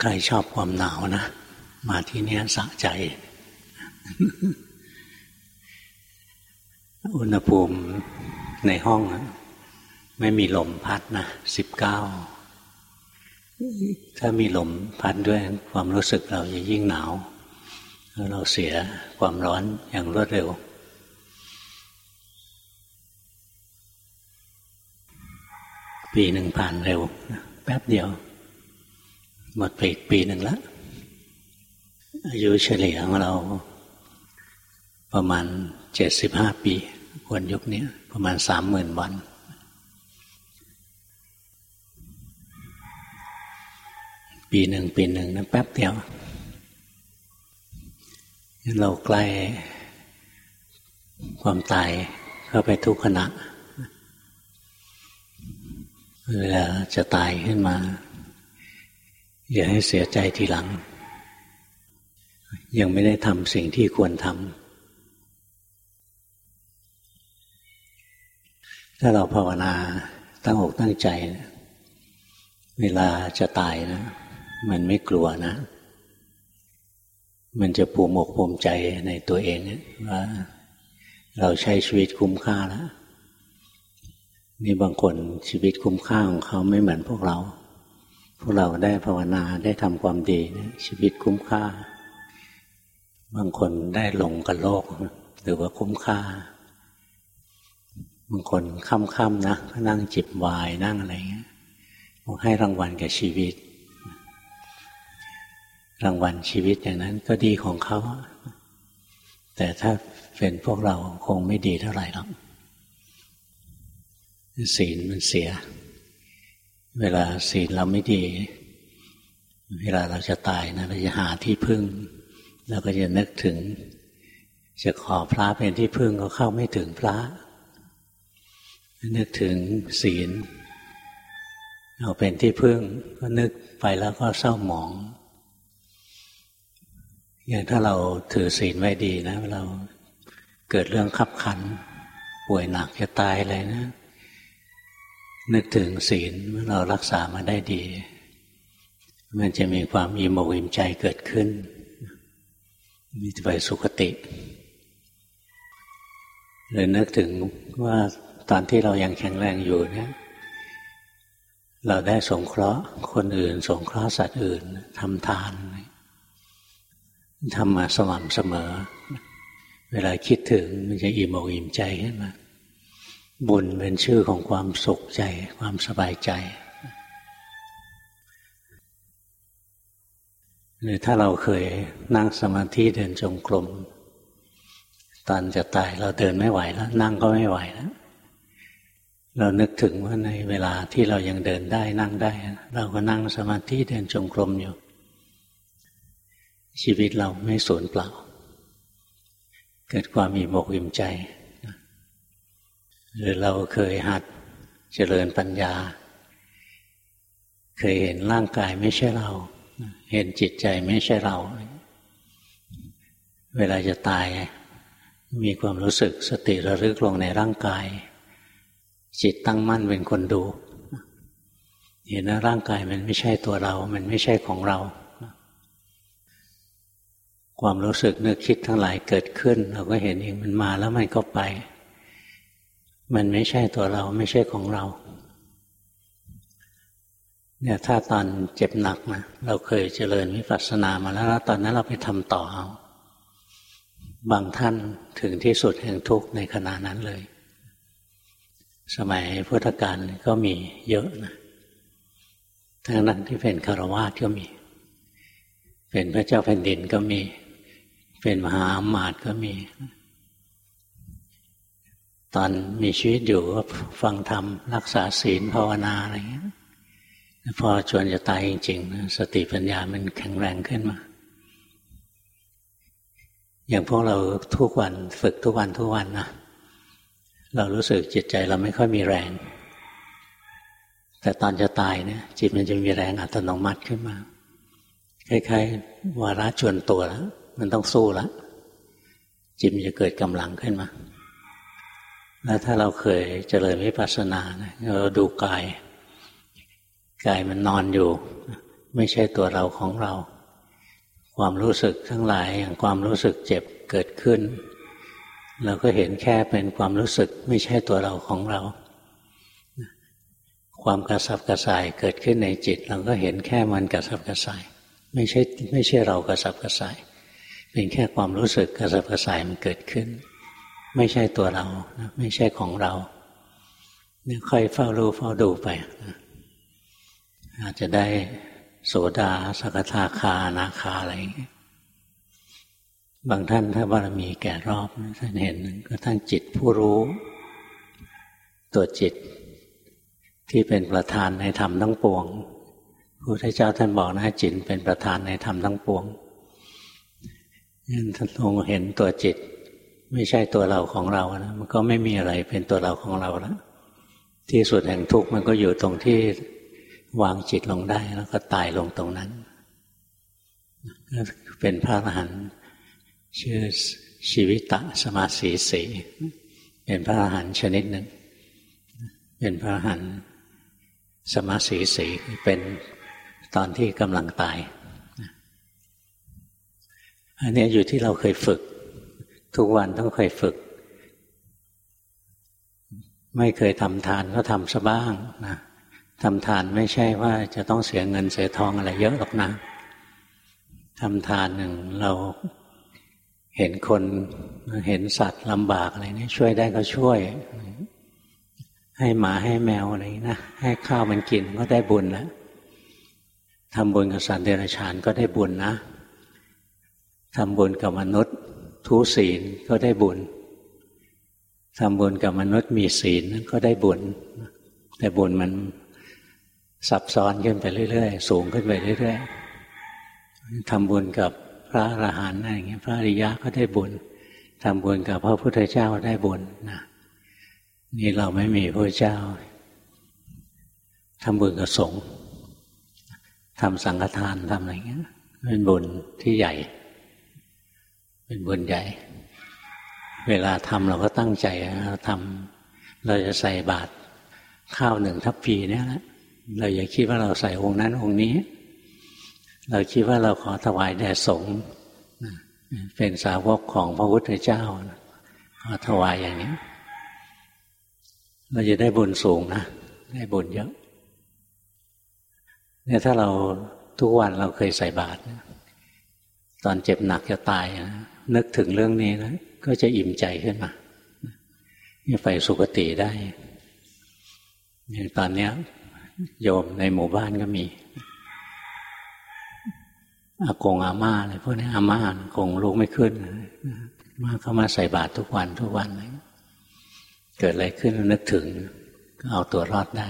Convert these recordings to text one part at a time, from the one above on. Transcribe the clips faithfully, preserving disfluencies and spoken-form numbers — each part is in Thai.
ใครชอบความหนาวนะมาที่นี่สะใจ อุณหภูมิในห้องไม่มีลมพัดนะสิบเก้าถ้ามีลมพัดด้วยความรู้สึกเราจะยิ่งหนาวแล้วเราเสียความร้อนอย่างรวดเร็วปีหนึ่งผ่านเร็วแป๊บเดียวหมดไปอีกปีหนึ่งแล้วอายุเฉลี่ยของเราประมาณเจ็ดสิบห้าปีควรยุคนี้ประมาณสามหมื่นวันปีหนึ่งปีหนึ่งนั้นแป๊บเดียวเราใกล้ความตายเข้าไปทุกขณะเวลาจะตายขึ้นมาอย่าให้เสียใจทีหลังยังไม่ได้ทำสิ่งที่ควรทำถ้าเราภาวนาตั้งอกตั้งใจเวลาจะตายนะมันไม่กลัวนะมันจะภูมิอกภูมิใจในตัวเองว่าเราใช้ชีวิตคุ้มค่าแล้วนี่บางคนชีวิตคุ้มค่าของเขาไม่เหมือนพวกเราพวกเราได้ภาวนาได้ทำความดีชีวิตคุ้มค่าบางคนได้หลงกับโลกหรือว่าคุ้มค่าบางคนค่ำๆนะก็นั่งจิบไวน์นั่งอะไรเงี้ยให้รางวัลแก่ชีวิตรางวัลชีวิตอย่างนั้นก็ดีของเขาแต่ถ้าเป็นพวกเราคงไม่ดีเท่าไหร่หรอกศีลมันเสียเวลาศีลเราไม่ดีเวลาเราจะตายนะเราจะหาที่พึ่งเราก็จะนึกถึงจะขอพระเป็นที่พึ่งก็เข้าไม่ถึงพระนึกถึงศีลเอาเป็นที่พึ่งก็นึกไปแล้วก็เศร้าหมองอย่างถ้าเราถือศีลไว้ดีนะเราเกิดเรื่องคับขันป่วยหนักจะตายอะไรนะนึกถึงศีลเรารักษามาได้ดีมันจะมีความอิ่มอกอิ่มใจเกิดขึ้นมีไปสุคติหรือนึกถึงว่าตอนที่เรายังแข็งแรงอยู่เนี่ยเราได้สงเคราะห์คนอื่นสงเคราะห์สัตว์อื่นทำทานทำมาสม่ำเสมอเวลาคิดถึงมันจะอิ่มอกอิ่มใจขึ้นมาบุญเป็นชื่อของความสุขใจความสบายใจหรือถ้าเราเคยนั่งสมาธิเดินจงกรมตอนจะตายเราเดินไม่ไหวแล้วนั่งก็ไม่ไหวแล้วเรานึกถึงว่าในเวลาที่เรายังเดินได้นั่งได้เราก็นั่งสมาธิเดินจงกรมอยู่ชีวิตเราไม่สูญเปล่าเกิดความอิ่มอกอิ่มใจหรือเราเคยหัดเจริญปัญญาเคยเห็นร่างกายไม่ใช่เราเห็นจิตใจไม่ใช่เราเวลาจะตายมีความรู้สึกสติระลึกลงในร่างกายจิตตั้งมั่นเป็นคนดูเห็นว่าร่างกายมันไม่ใช่ตัวเรามันไม่ใช่ของเราความรู้สึกนึกคิดทั้งหลายเกิดขึ้นเราก็เห็นเองมันมาแล้วมันก็ไปมันไม่ใช่ตัวเราไม่ใช่ของเราเนี่ยถ้าตอนเจ็บหนักนะเราเคยเจริญวิปัสสนามาแล้วแล้วตอนนั้นเราไปทำต่อเอาบางท่านถึงที่สุดแห่งทุกข์ในขณะนั้นเลยสมัยพุทธกาลก็มีเยอะนะทั้งนั้นที่เป็นคฤหัสถ์ก็มีเป็นพระเจ้าแผ่นดินก็มีเป็นมหาอมาตย์ก็มีตอนมีชีวิตอยู่ก็ฟังธรรมรักษาศีลภาวนาอะไรอย่างเงี้ยพอจวนจะตายจริงๆสติปัญญามันแข็งแรงขึ้นมาอย่างพวกเราทุกวันฝึกทุกวันทุกวันนะเรารู้สึกจิตใจเราไม่ค่อยมีแรงแต่ตอนจะตายเนี่ยจิตมันจะมีแรงอัตโนมัติขึ้นมาคล้ายๆวาระจวนตัวแล้วมันต้องสู้แล้วจิตมันจะเกิดกำลังขึ้นมาแล้วถ้าเราเคยเจริญวิปัสสนานะเราดูกายกายมันนอนอยู่ไม่ใช่ตัวเราของเราความรู้สึกทั้งหลายอย่างความรู้สึกเจ็บเกิดขึ้นเราก็เห็นแค่เป็นความรู้สึกไม่ใช่ตัวเราของเราความกระสับกระส่ายเกิดขึ้นในจิตเราก็เห็นแค่มันกระสับกระส่ายไม่ใช่ไม่ใช่เรากระสับกระส่ายเป็นแค่ความรู้สึกกระสับกระส่ายมันเกิดขึ้นไม่ใช่ตัวเราไม่ใช่ของเราเนี่ยค่อยเฝ้ารู้เฝ้าดูไปอาจจะได้โสดาสกทาคาอนาคาอะไรอย่างเงี้ยบางท่านถ้าบารมีแก่รอบท่านเห็นก็ท่านจิตผู้รู้ตัวจิตที่เป็นประธานในธรรมทั้งปวงพระพุทธเจ้าท่านบอกนะจิตเป็นประธานในธรรมทั้งปวงนั่นท่านทรงเห็นตัวจิตไม่ใช่ตัวเราของเรานะมันก็ไม่มีอะไรเป็นตัวเราของเราแล้วที่สุดแห่งทุกข์มันก็อยู่ตรงที่วางจิตลงได้แล้วก็ตายลงตรงนั้นเป็นพระอรหันต์ชื่อชีวิตะสมาสีสีเป็นพระอรหันต์ชนิดหนึ่งเป็นพระอรหันต์สมาสีสีเป็นตอนที่กำลังตายอันนี้อยู่ที่เราเคยฝึกทุกวันต้องเคยฝึกไม่เคยทำทานก็ทำซะบ้างนะทำทานไม่ใช่ว่าจะต้องเสียเงินเสียทองอะไรเยอะหรอกนะทำทานหนึ่งเราเห็นคนเห็นสัตว์ลำบากอะไรนี่ช่วยได้ก็ช่วยให้หมาให้แมวอะไรนะให้ข้าวมันกินก็ได้บุญแล้วทำบุญกับสัตว์เดรัจฉานก็ได้บุญนะทำบุญกับมนุษย์ทุศีลก็ได้บุญทำบุญกับมนุษย์มีศีลก็ได้บุญแต่บุญมันซับซ้อนขึ้นไปเรื่อยๆสูงขึ้นไปเรื่อยๆทำบุญกับพระอรหันต์อะไรอย่างเงี้ยพระอริยะก็ได้บุญทำบุญกับพระพุทธเจ้าได้บุญนะนี่เราไม่มีพระเจ้าทำบุญกับสงฆ์ทำสังฆทานทำอะไรเงี้ยเป็นบุญที่ใหญ่เป็นบุญใหญ่เวลาทำเราก็ตั้งใจเราทำเราจะใส่บาตรข้าวหนึ่งทัพพีเนี่ยแหละเราอย่าคิดว่าเราใส่องค์นั้นองค์นี้เราคิดว่าเราขอถวายแด่สงฆ์เป็นสาวกของพระพุทธเจ้าขอถวายอย่างนี้เราจะได้บุญสูงนะได้บุญเยอะเนี่ยถ้าเราทุกวันเราเคยใส่บาตรตอนเจ็บหนักจะตายนะนึกถึงเรื่องนี้นะก็จะอิ่มใจขึ้นมาไปสุคติได้อย่างตอนนี้โยมในหมู่บ้านก็มีอากงอาม่าอะไรพวกนี้อาม่าคงลุกไม่ขึ้นมาเข้ามาใส่บาตรทุกวันทุกวันเกิดอะไรขึ้นนึกถึงก็เอาตัวรอดได้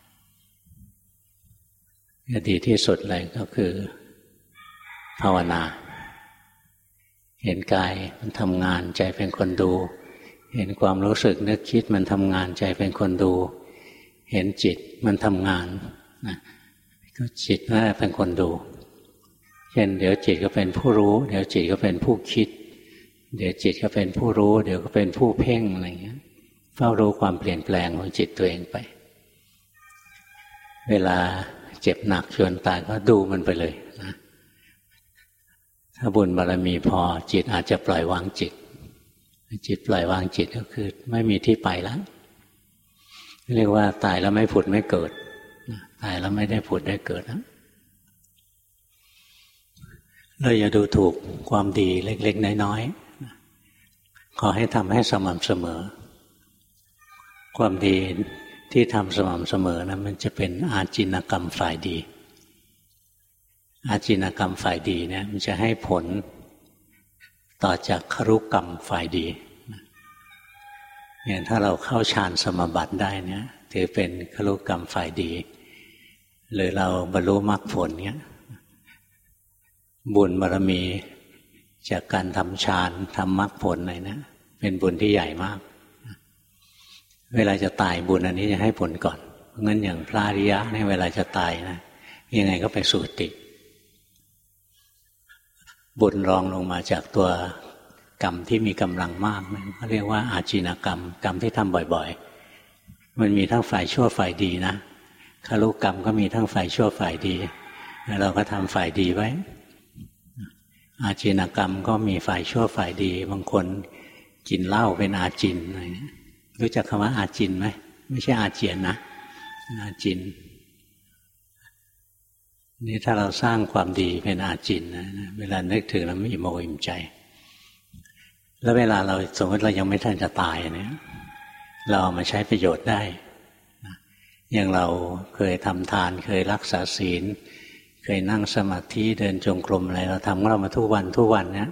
ดีที่สุดเลยก็คือภาวนาเห็นกายมันทำงานใจเป็นคนดูเห็นความรู้สึกนึกคิดมันทำงานใจเป็นคนดูเห็นจิตมันทำงานนะก็จิตนั่นแหละเป็นคนดูเช่นเดี๋ยวจิตก็เป็นผู้รู้เดี๋ยวจิตก็เป็นผู้คิดเดี๋ยวจิตก็เป็นผู้รู้เดี๋ยวก็เป็นผู้เพ่งอะไรอย่างเงี้ยเฝ้ารู้ความเปลี่ยนแปลงของจิตตัวเองไปเวลาเจ็บหนักชวนตายก็ดูมันไปเลยนะถ้าบุญบารมีพอจิตอาจจะปล่อยวางจิตจิตปล่อยวางจิตก็คือไม่มีที่ไปแล้วเรียกว่าตายแล้วไม่ผุดไม่เกิดตายแล้วไม่ได้ผุดได้เกิดนะเราอย่าดูถูกความดีเล็กๆน้อยๆขอให้ทำให้สม่ำเสมอความดีที่ทำสม่ำเสมอนะมันจะเป็นอาจินกรรมฝ่ายดีอาจินกรรมฝ่ายดีเนี่ยมันจะให้ผลต่อจากครุกรรมฝ่ายดีเนี่ยถ้าเราเข้าฌานสมาบัติได้เนี่ยถือเป็นครุกรรมฝ่ายดีหรือเราบรรลุมรรคผลเนี่ยบุญบารมีจากการทำฌานทำมรรคผลอะไรนะเป็นบุญที่ใหญ่มากเวลาจะตายบุญอันนี้จะให้ผลก่อนเพราะงั้นอย่างพระอริยะเนี่ยเวลาจะตายนะยังไงก็ไปสุคติบุญรองลงมาจากตัวกรรมที่มีกำลังมากนั่นเขาเรียกว่าอาจินกรรมกรรมที่ทำบ่อยๆมันมีทั้งฝ่ายชั่วฝ่ายดีนะคารุกรรมก็มีทั้งฝ่ายชั่วฝ่ายดีแล้วเราก็ทำฝ่ายดีไว้อาจินกรรมก็มีฝ่ายชั่วฝ่ายดีบางคนกินเหล้าเป็นอาจินอะไรรู้จักคำว่าอาจินไหมไม่ใช่อาเจียนนะอาจินนี่ถ้าเราสร้างความดีเป็นอาจินนะเวลานึกถึงแล้วไม่อิ่มอกอิ่มใจแล้วเวลาเราสมมติเรายังไม่ทันจะตายเนี่ยเราเอามาใช้ประโยชน์ได้อย่างเราเคยทำทานเคยรักษาศีลเคยนั่งสมาธิเดินจงกรมอะไรเราทำของเรามาทุกวันทุกวันเนี่ย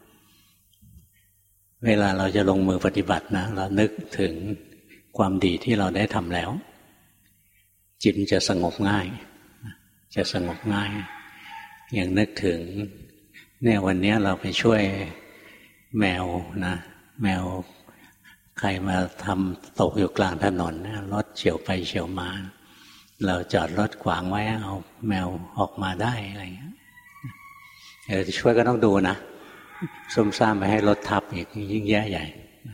เวลาเราจะลงมือปฏิบัตินะเรานึกถึงความดีที่เราได้ทำแล้วจิตจะสงบง่ายจะสงบง่ายอย่างนึกถึงเนี่ยวันนี้เราไปช่วยแมวนะแมวใครมาทำตกอยู่กลางถนนรถเฉี่ยวไปเฉี่ยวมาเราจอดรถขวางไว้เอาแมวออกมาได้อะไรอย่างเงี้ยเออช่วยก็ต้องดูนะซุ่มซ่ามไปให้รถทับอีกยิ่งแย่ใหญ่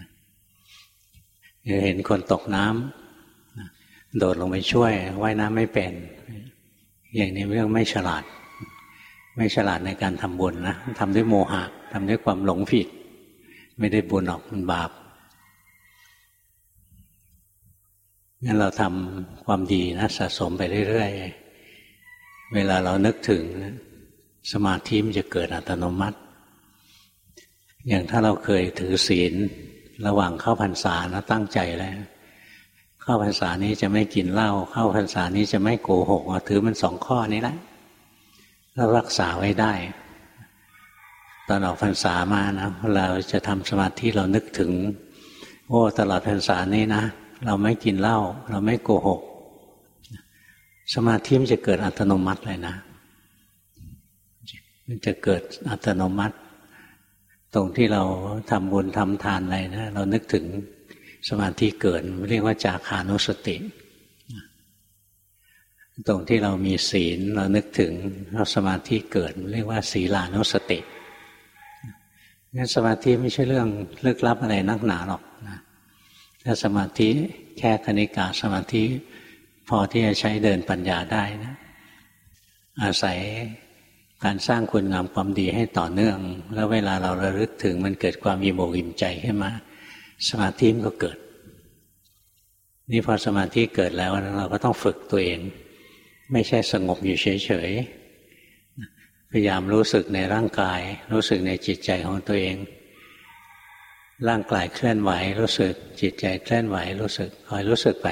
เห็นคนตกน้ำโดดลงไปช่วยว่ายน้ำไม่เป็นอย่างนี้เรื่องไม่ฉลาดไม่ฉลาดในการทำบุญนะทำด้วยโมหะทำด้วยความหลงผิดไม่ได้บุญออกมันบาปงั้นเราทำความดีนะสะสมไปเรื่อยๆเวลาเรานึกถึงนะสมาธิมันจะเกิดอัตโนมัติอย่างถ้าเราเคยถือศีลระหว่างเข้าพรรษานะตั้งใจแล้วเข้าพรรษานี้จะไม่กินเหล้าเข้าพรรษานี้จะไม่โกหกถือมันสองข้อนี้แหละแล้วรักษาไว้ได้ตอนออกพรรษามานะเราจะทำสมาธิเรานึกถึงโอ้ตลอดพรรษานี้นะเราไม่กินเหล้าเราไม่โกหกสมาธิมันจะเกิดอัตโนมัติเลยนะมันจะเกิดอัตโนมัติตรงที่เราทำบุญทำทานอะไรนะเรานึกถึงสมาธิเกิดเรียกว่าจาคานุสติตรงที่เรามีศีลเรานึกถึงเราสมาธิเกิดเรียกว่าศีลานุสติงั้นสมาธิไม่ใช่เรื่องลึกลับอะไรนักหนาหรอกนะถ้าสมาธิแค่คณิกาสมาธิพอที่จะใช้เดินปัญญาได้นะอาศัยการสร้างคุณงามความดีให้ต่อเนื่องแล้วเวลาเราระลึกถึงมันเกิดความอิ่มอกอิ่มใจขึ้นมาสมาธิมันก็เกิดนี่พอสมาธิเกิดแล้วเราก็ต้องฝึกตัวเองไม่ใช่สงบอยู่เฉยๆพยายามรู้สึกในร่างกายรู้สึกในจิตใจของตัวเองร่างกายเคลื่อนไหวรู้สึกจิตใจเคลื่อนไหวรู้สึกคอยรู้สึกไป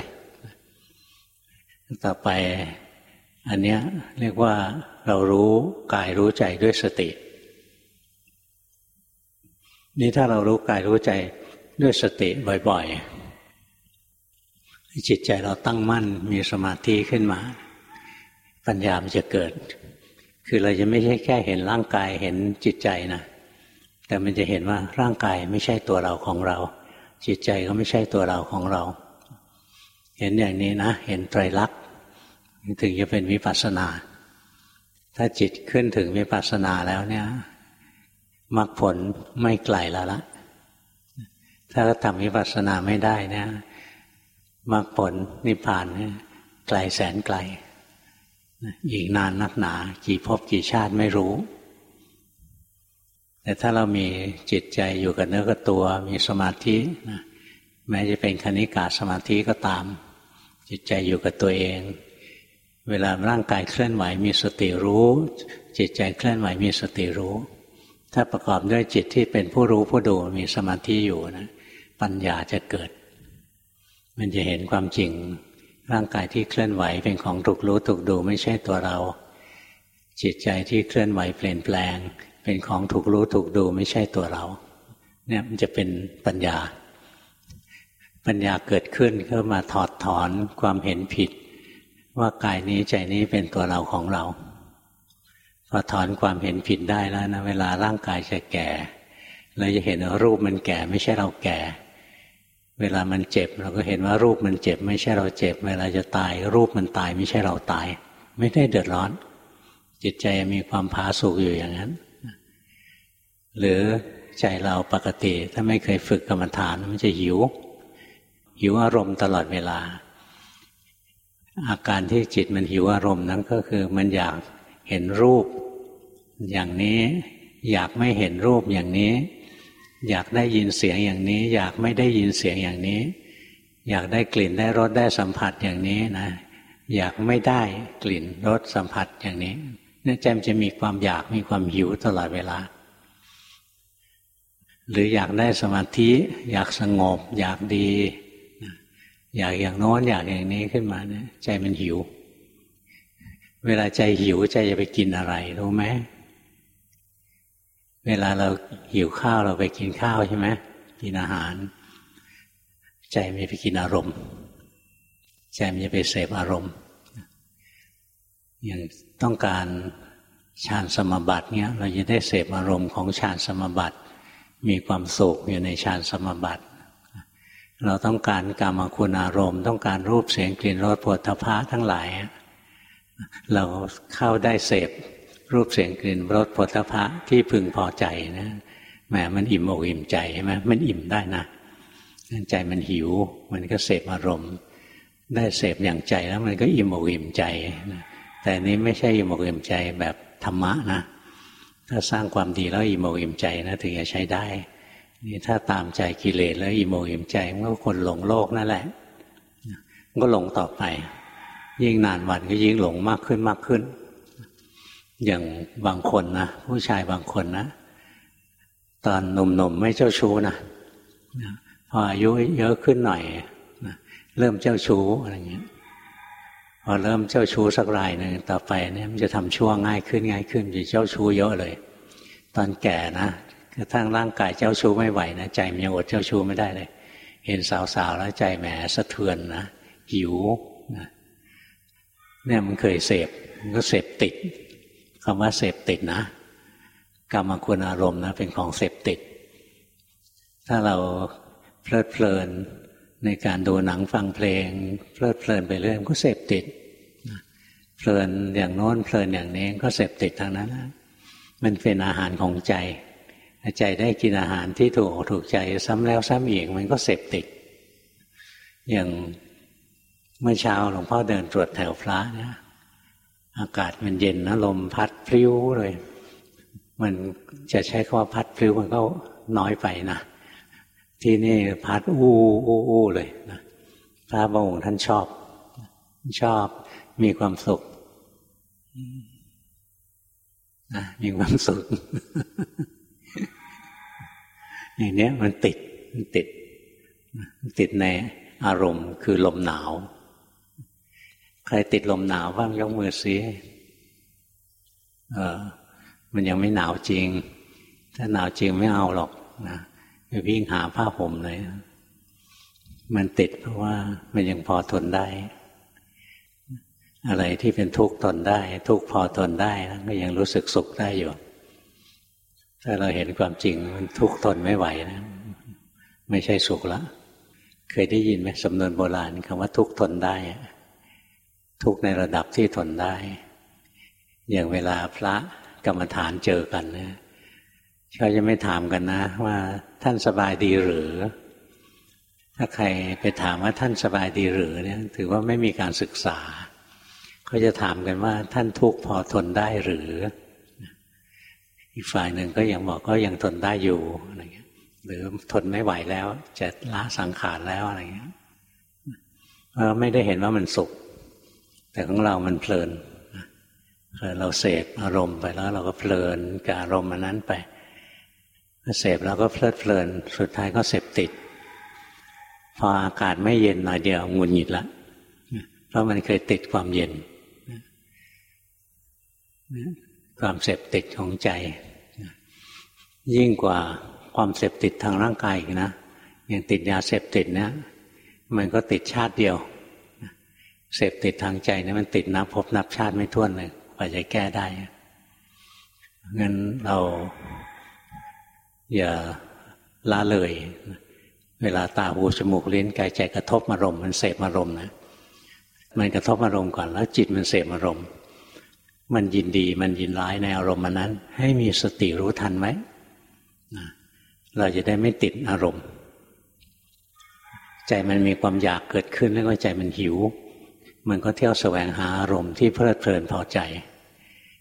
ต่อไปอันเนี้ยเรียกว่าเรารู้กายรู้ใจด้วยสตินี่ถ้าเรารู้กายรู้ใจด้วยสติบ่อยๆจิตใจเราตั้งมั่นมีสมาธิขึ้นมาปัญญามันจะเกิดคือเราจะไม่ใช่แค่เห็นร่างกายเห็นจิตใจนะแต่มันจะเห็นว่าร่างกายไม่ใช่ตัวเราของเราจิตใจก็ไม่ใช่ตัวเราของเราเห็นอย่างนี้นะเห็นไตรลักษณ์ถึงจะเป็นวิปัสสนาถ้าจิตขึ้นถึงวิปัสสนาแล้วเนี่ยมรรคผลไม่ไกลแล้วละถ้าทำวิปัสสนาไม่ได้เนี่ยมรรคผลนิพพานเนี่ยไกลแสนไกลอีกนานนักหนากี่ภพกี่ชาติไม่รู้แต่ถ้าเรามีจิตใจอยู่กับเนื้อกับตัวมีสมาธินะแม้จะเป็นคณิกาสมาธิก็ตามจิตใจอยู่กับตัวเองเวลาร่างกายเคลื่อนไหวมีสติรู้จิตใจเคลื่อนไหวมีสติรู้ถ้าประกอบด้วยจิตที่เป็นผู้รู้ผู้ดูมีสมาธิอยู่นะปัญญาจะเกิดมันจะเห็นความจริงร่างกายที่เคลื่อนไหวเป็นของถูกรู้ถูกดูไม่ใช่ตัวเราจิตใจที่เคลื่อนไหวเปลี่ยนแปลงเป็นของถูกรู้ถูกดูไม่ใช่ตัวเราเนี่ยมันจะเป็นปัญญาปัญญาเกิดขึ้นก็มาถอดถอนความเห็นผิดว่ากายนี้ใจนี้เป็นตัวเราของเราพอถอนความเห็นผิดได้แล้วนะเวลาร่างกายจะแก่เราจะเห็นว่ารูปมันแก่ไม่ใช่เราแก่เวลามันเจ็บเราก็เห็นว่ารูปมันเจ็บไม่ใช่เราเจ็บเวลาจะตายรูปมันตายไม่ใช่เราตายไม่ได้เดือดร้อนจิตใจมีความผาสุกอยู่อย่างนั้นหรือใจเราปกติถ้าไม่เคยฝึกกรรมฐานมันจะหิวหิวอารมณ์ตลอดเวลาอาการที่จิตมันหิวอารมณ์นั้นก็คือมันอยากเห็นรูปอย่างนี้อยากไม่เห็นรูปอย่างนี้อยากได้ยินเสียงอย่างนี้อยากไม่ได้ยินเสียงอย่างนี้อยากได้กลิ่นได้รสได้สัมผัสอย่างนี้นะอยากไม่ได้กลิ่นรสสัมผัสอย่างนี้เนี่ยใจมันจะมีความอยากมีความหิวตลอดเวลาหรืออยากได้สมาธิอยากสงบอยากดีอยากอย่างโน้นอยากอย่างนี้ขึ้นมาเนี่ยใจมันหิวเวลาใจหิวใจจะไปกินอะไรรู้ไหมเวลาเราหิวข้าวเราไปกินข้าวใช่ไหมกินอาหารใจมันจะไปกินอารมณ์ใจมันจะไปเสพอารมณ์อย่างต้องการฌานสมาบัติเนี้ยเราจะได้เสพอารมณ์ของฌานสมาบัติมีความสุขอยู่ในฌานสมาบัติเราต้องการกามคุณอารมณ์ต้องการรูปเสียงกลิ่นรสโผฏฐัพพะทั้งหลายเราเข้าได้เสพรูปเสียงกลิ่นรสโผฏฐัพพะที่พึงพอใจนะแหมมันอิ่มอกอิ่มใจใช่ไหมมันอิ่มได้นะใจมันหิวมันก็เสพอารมณ์ได้เสพอย่างใจแล้วมันก็อิ่มอกอิ่มใจนะแต่นี้ไม่ใช่อิ่มอกอิ่มใจแบบธรรมะนะถ้าสร้างความดีแล้วอิ่มอกอิ่มใจนะถึงจะใช้ได้นี่ถ้าตามใจกิเลสแล้วอิ่มอกอิ่มใจมันก็คนหลงโลกนั่นแหละมันก็หลงต่อไปยิ่งนานวันก็ยิ่งหลงมากขึ้นมากขึ้นอย่างบางคนนะผู้ชายบางคนนะตอนหนุ่มๆไม่เจ้าชู้นะพออายุเยอะขึ้นหน่อยเริ่มเจ้าชู้อะไรเงี้ยพอเริ่มเจ้าชู้สักรายหนึ่งต่อไปเนี่ยมันจะทำชั่วง่ายขึ้นง่ายขึ้นจะเจ้าชู้เยอะเลยตอนแก่นะกระทั่งร่างกายเจ้าชู้ไม่ไหวนะใจมันยังอดเจ้าชู้ไม่ได้เลยเห็นสาวๆแล้วใจแหมสะเทือนนะหิวนะเนี่ยมันเคยเสพมันก็เสพติดคำว่าเสพติดนะกรรมคุณอารมณ์นะเป็นของเสพติดถ้าเราเพลิดเพลินในการดูหนังฟังเพลงเพลิดเพลินไปเรื่อยมันก็เสพติดเพลินอย่างโน้นเพลินอย่างนี้ก็เสพติดทางนั้นนะมันเป็นอาหารของใจใจได้กินอาหารที่ถูกถูกใจซ้ำแล้วซ้ำอีกมันก็เสพติดอย่างเมื่อเช้าหลวงพ่อเดินตรวจแถวพระเนี่ยอากาศมันเย็นนะลมพัดพลิ้วเลยมันจะใช้คำว่าพัดพลิ้วมันก็น้อยไปนะที่นี่พัดอู้อู้อู้เลยนะพระบางองค์ท่านชอบชอบมีความสุขนะมีความสุข อย่างนี้มันติดมันติดมันติดในอารมณ์คือลมหนาวใครติดลมหนาวบ้างยกมือสิเออมันยังไม่หนาวจริงถ้าหนาวจริงไม่เอาหรอกนะไปวิ่งหาผ้าห่มเลยมันติดเพราะว่ามันยังพอทนได้อะไรที่เป็นทุกข์ทนได้ทุกข์พอทนได้แล้วก็ยังรู้สึกสุขได้อยู่ถ้าเราเห็นความจริงมันทุกข์ทนไม่ไหวนะไม่ใช่สุขละเคยได้ยินไหมสำนวนโบราณคำว่าทุกข์ทนได้ทุกข์ในระดับที่ทนได้อย่างเวลาพระกรรมฐานเจอกันเนี่ยเขาจะไม่ถามกันนะว่าท่านสบายดีหรือถ้าใครไปถามว่าท่านสบายดีหรือเนี่ยถือว่าไม่มีการศึกษาเขาจะถามกันว่าท่านทุกข์พอทนได้หรืออีกฝ่ายหนึ่งก็ยังบอกก็ยังทนได้อยู่อะไรเงี้ยหรือทนไม่ไหวแล้วจะละสังขารแล้วอะไรเงี้ยเพราะไม่ได้เห็นว่ามันสุขแต่ของเรามันเพลินเราเสพอารมณ์ไปแล้วเราก็เพลินกับอารมณ์อันนั้นไปเสพแล้วก็เพลิดเพลินสุดท้ายก็เสพติดพออากาศไม่เย็นหน่อยเดียวหงุดหงิดละเพราะมันเคยติดความเย็นความเสพติดของใจยิ่งกว่าความเสพติดทางร่างกายอีกนะอย่างติดยาเสพติดเนี่ยมันก็ติดชาติเดียวเสพติดทางใจเนี่ยมันติดนับพบนับชาติไม่ถ้วนเลยกว่าจะแก้ได้งั้นเราอย่าละเลยเวลาตาหูจมูกลิ้นกายใจกระทบอารมณ์มันเสพอารมณ์นะมันกระทบอารมณ์ก่อนแล้วจิตมันเสพอารมณ์มันยินดีมันยินร้ายในอารมณ์นั้นให้มีสติรู้ทันไว้เราจะได้ไม่ติดอารมณ์ใจมันมีความอยากเกิดขึ้นแล้วก็ใจมันหิวมันก็เที่ยวแสวงหาอารมณ์ที่เพลิดเพลินพอใจ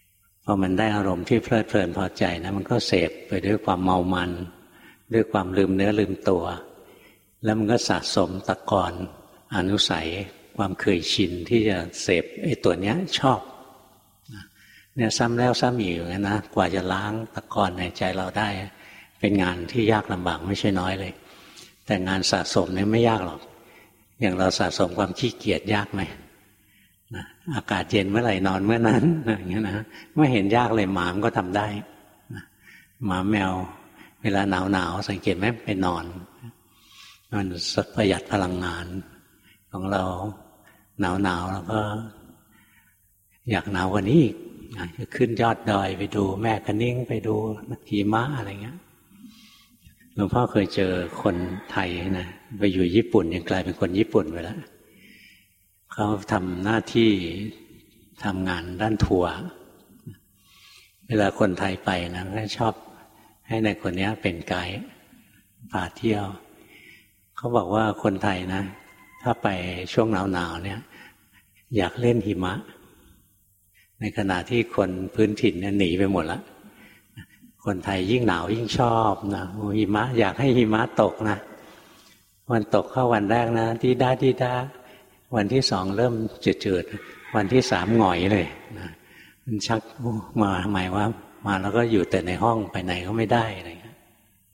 พอมันได้อารมณ์ที่เพลิดเพลินพอใจนะมันก็เสพไปด้วยความเมามันด้วยความลืมเนื้อลืมตัวแล้วมันก็สะสมตะกอนอนุสัยความเคยชินที่จะเสพไอ้ตัวเนี้ยชอบเนี่ยซ้ำแล้วซ้ำอีกอย่างนั้นนะกว่าจะล้างตะกอนในใจเราได้เป็นงานที่ยากลำบากไม่ใช่น้อยเลยแต่งานสะสมเนี่ยไม่ยากหรอกอย่างเราสะสมความขี้เกียจยากไหมนะอากาศเย็นเมื่อไหร่นอนเมื่อนั้นอย่างเงี้ยนะไม่เห็นยากเลยหมามันก็ทำได้นะหมาแมวเวลาหนาวหนาวสังเกตไหมไปนอนมันประหยัดพลังงานของเราหนาวหนาวแล้วก็อยากหนาวกว่านี้อีกจะขึ้นยอดดอยไปดูแม่คะนิ้งไปดูหิมะอะไรเงี้ยหลวงพ่อเคยเจอคนไทยนะไปอยู่ญี่ปุ่นยังกลายเป็นคนญี่ปุ่นไปแล้วเขาทำหน้าที่ทำงานด้านทัวร์เวลาคนไทยไปนะก็ชอบให้ในคนนี้เป็นไกด์พาเที่ยวเขาบอกว่าคนไทยนะถ้าไปช่วงหนาวๆเนี่ยอยากเล่นหิมะในขณะที่คนพื้นถิ่นเนี่ยหนีไปหมดแล้วคนไทยยิ่งหนาวยิ่งชอบนะหิมะอยากให้หิมะตกนะวันตกเข้าวันแรกนะดีด้าดีด้าวันที่สองเริ่มจืดๆวันที่สามหงอยเลยนะมันชักมาหมายว่ามาแล้วก็อยู่แต่ในห้องไปไหนก็ไม่ได้อะไรเงี้ย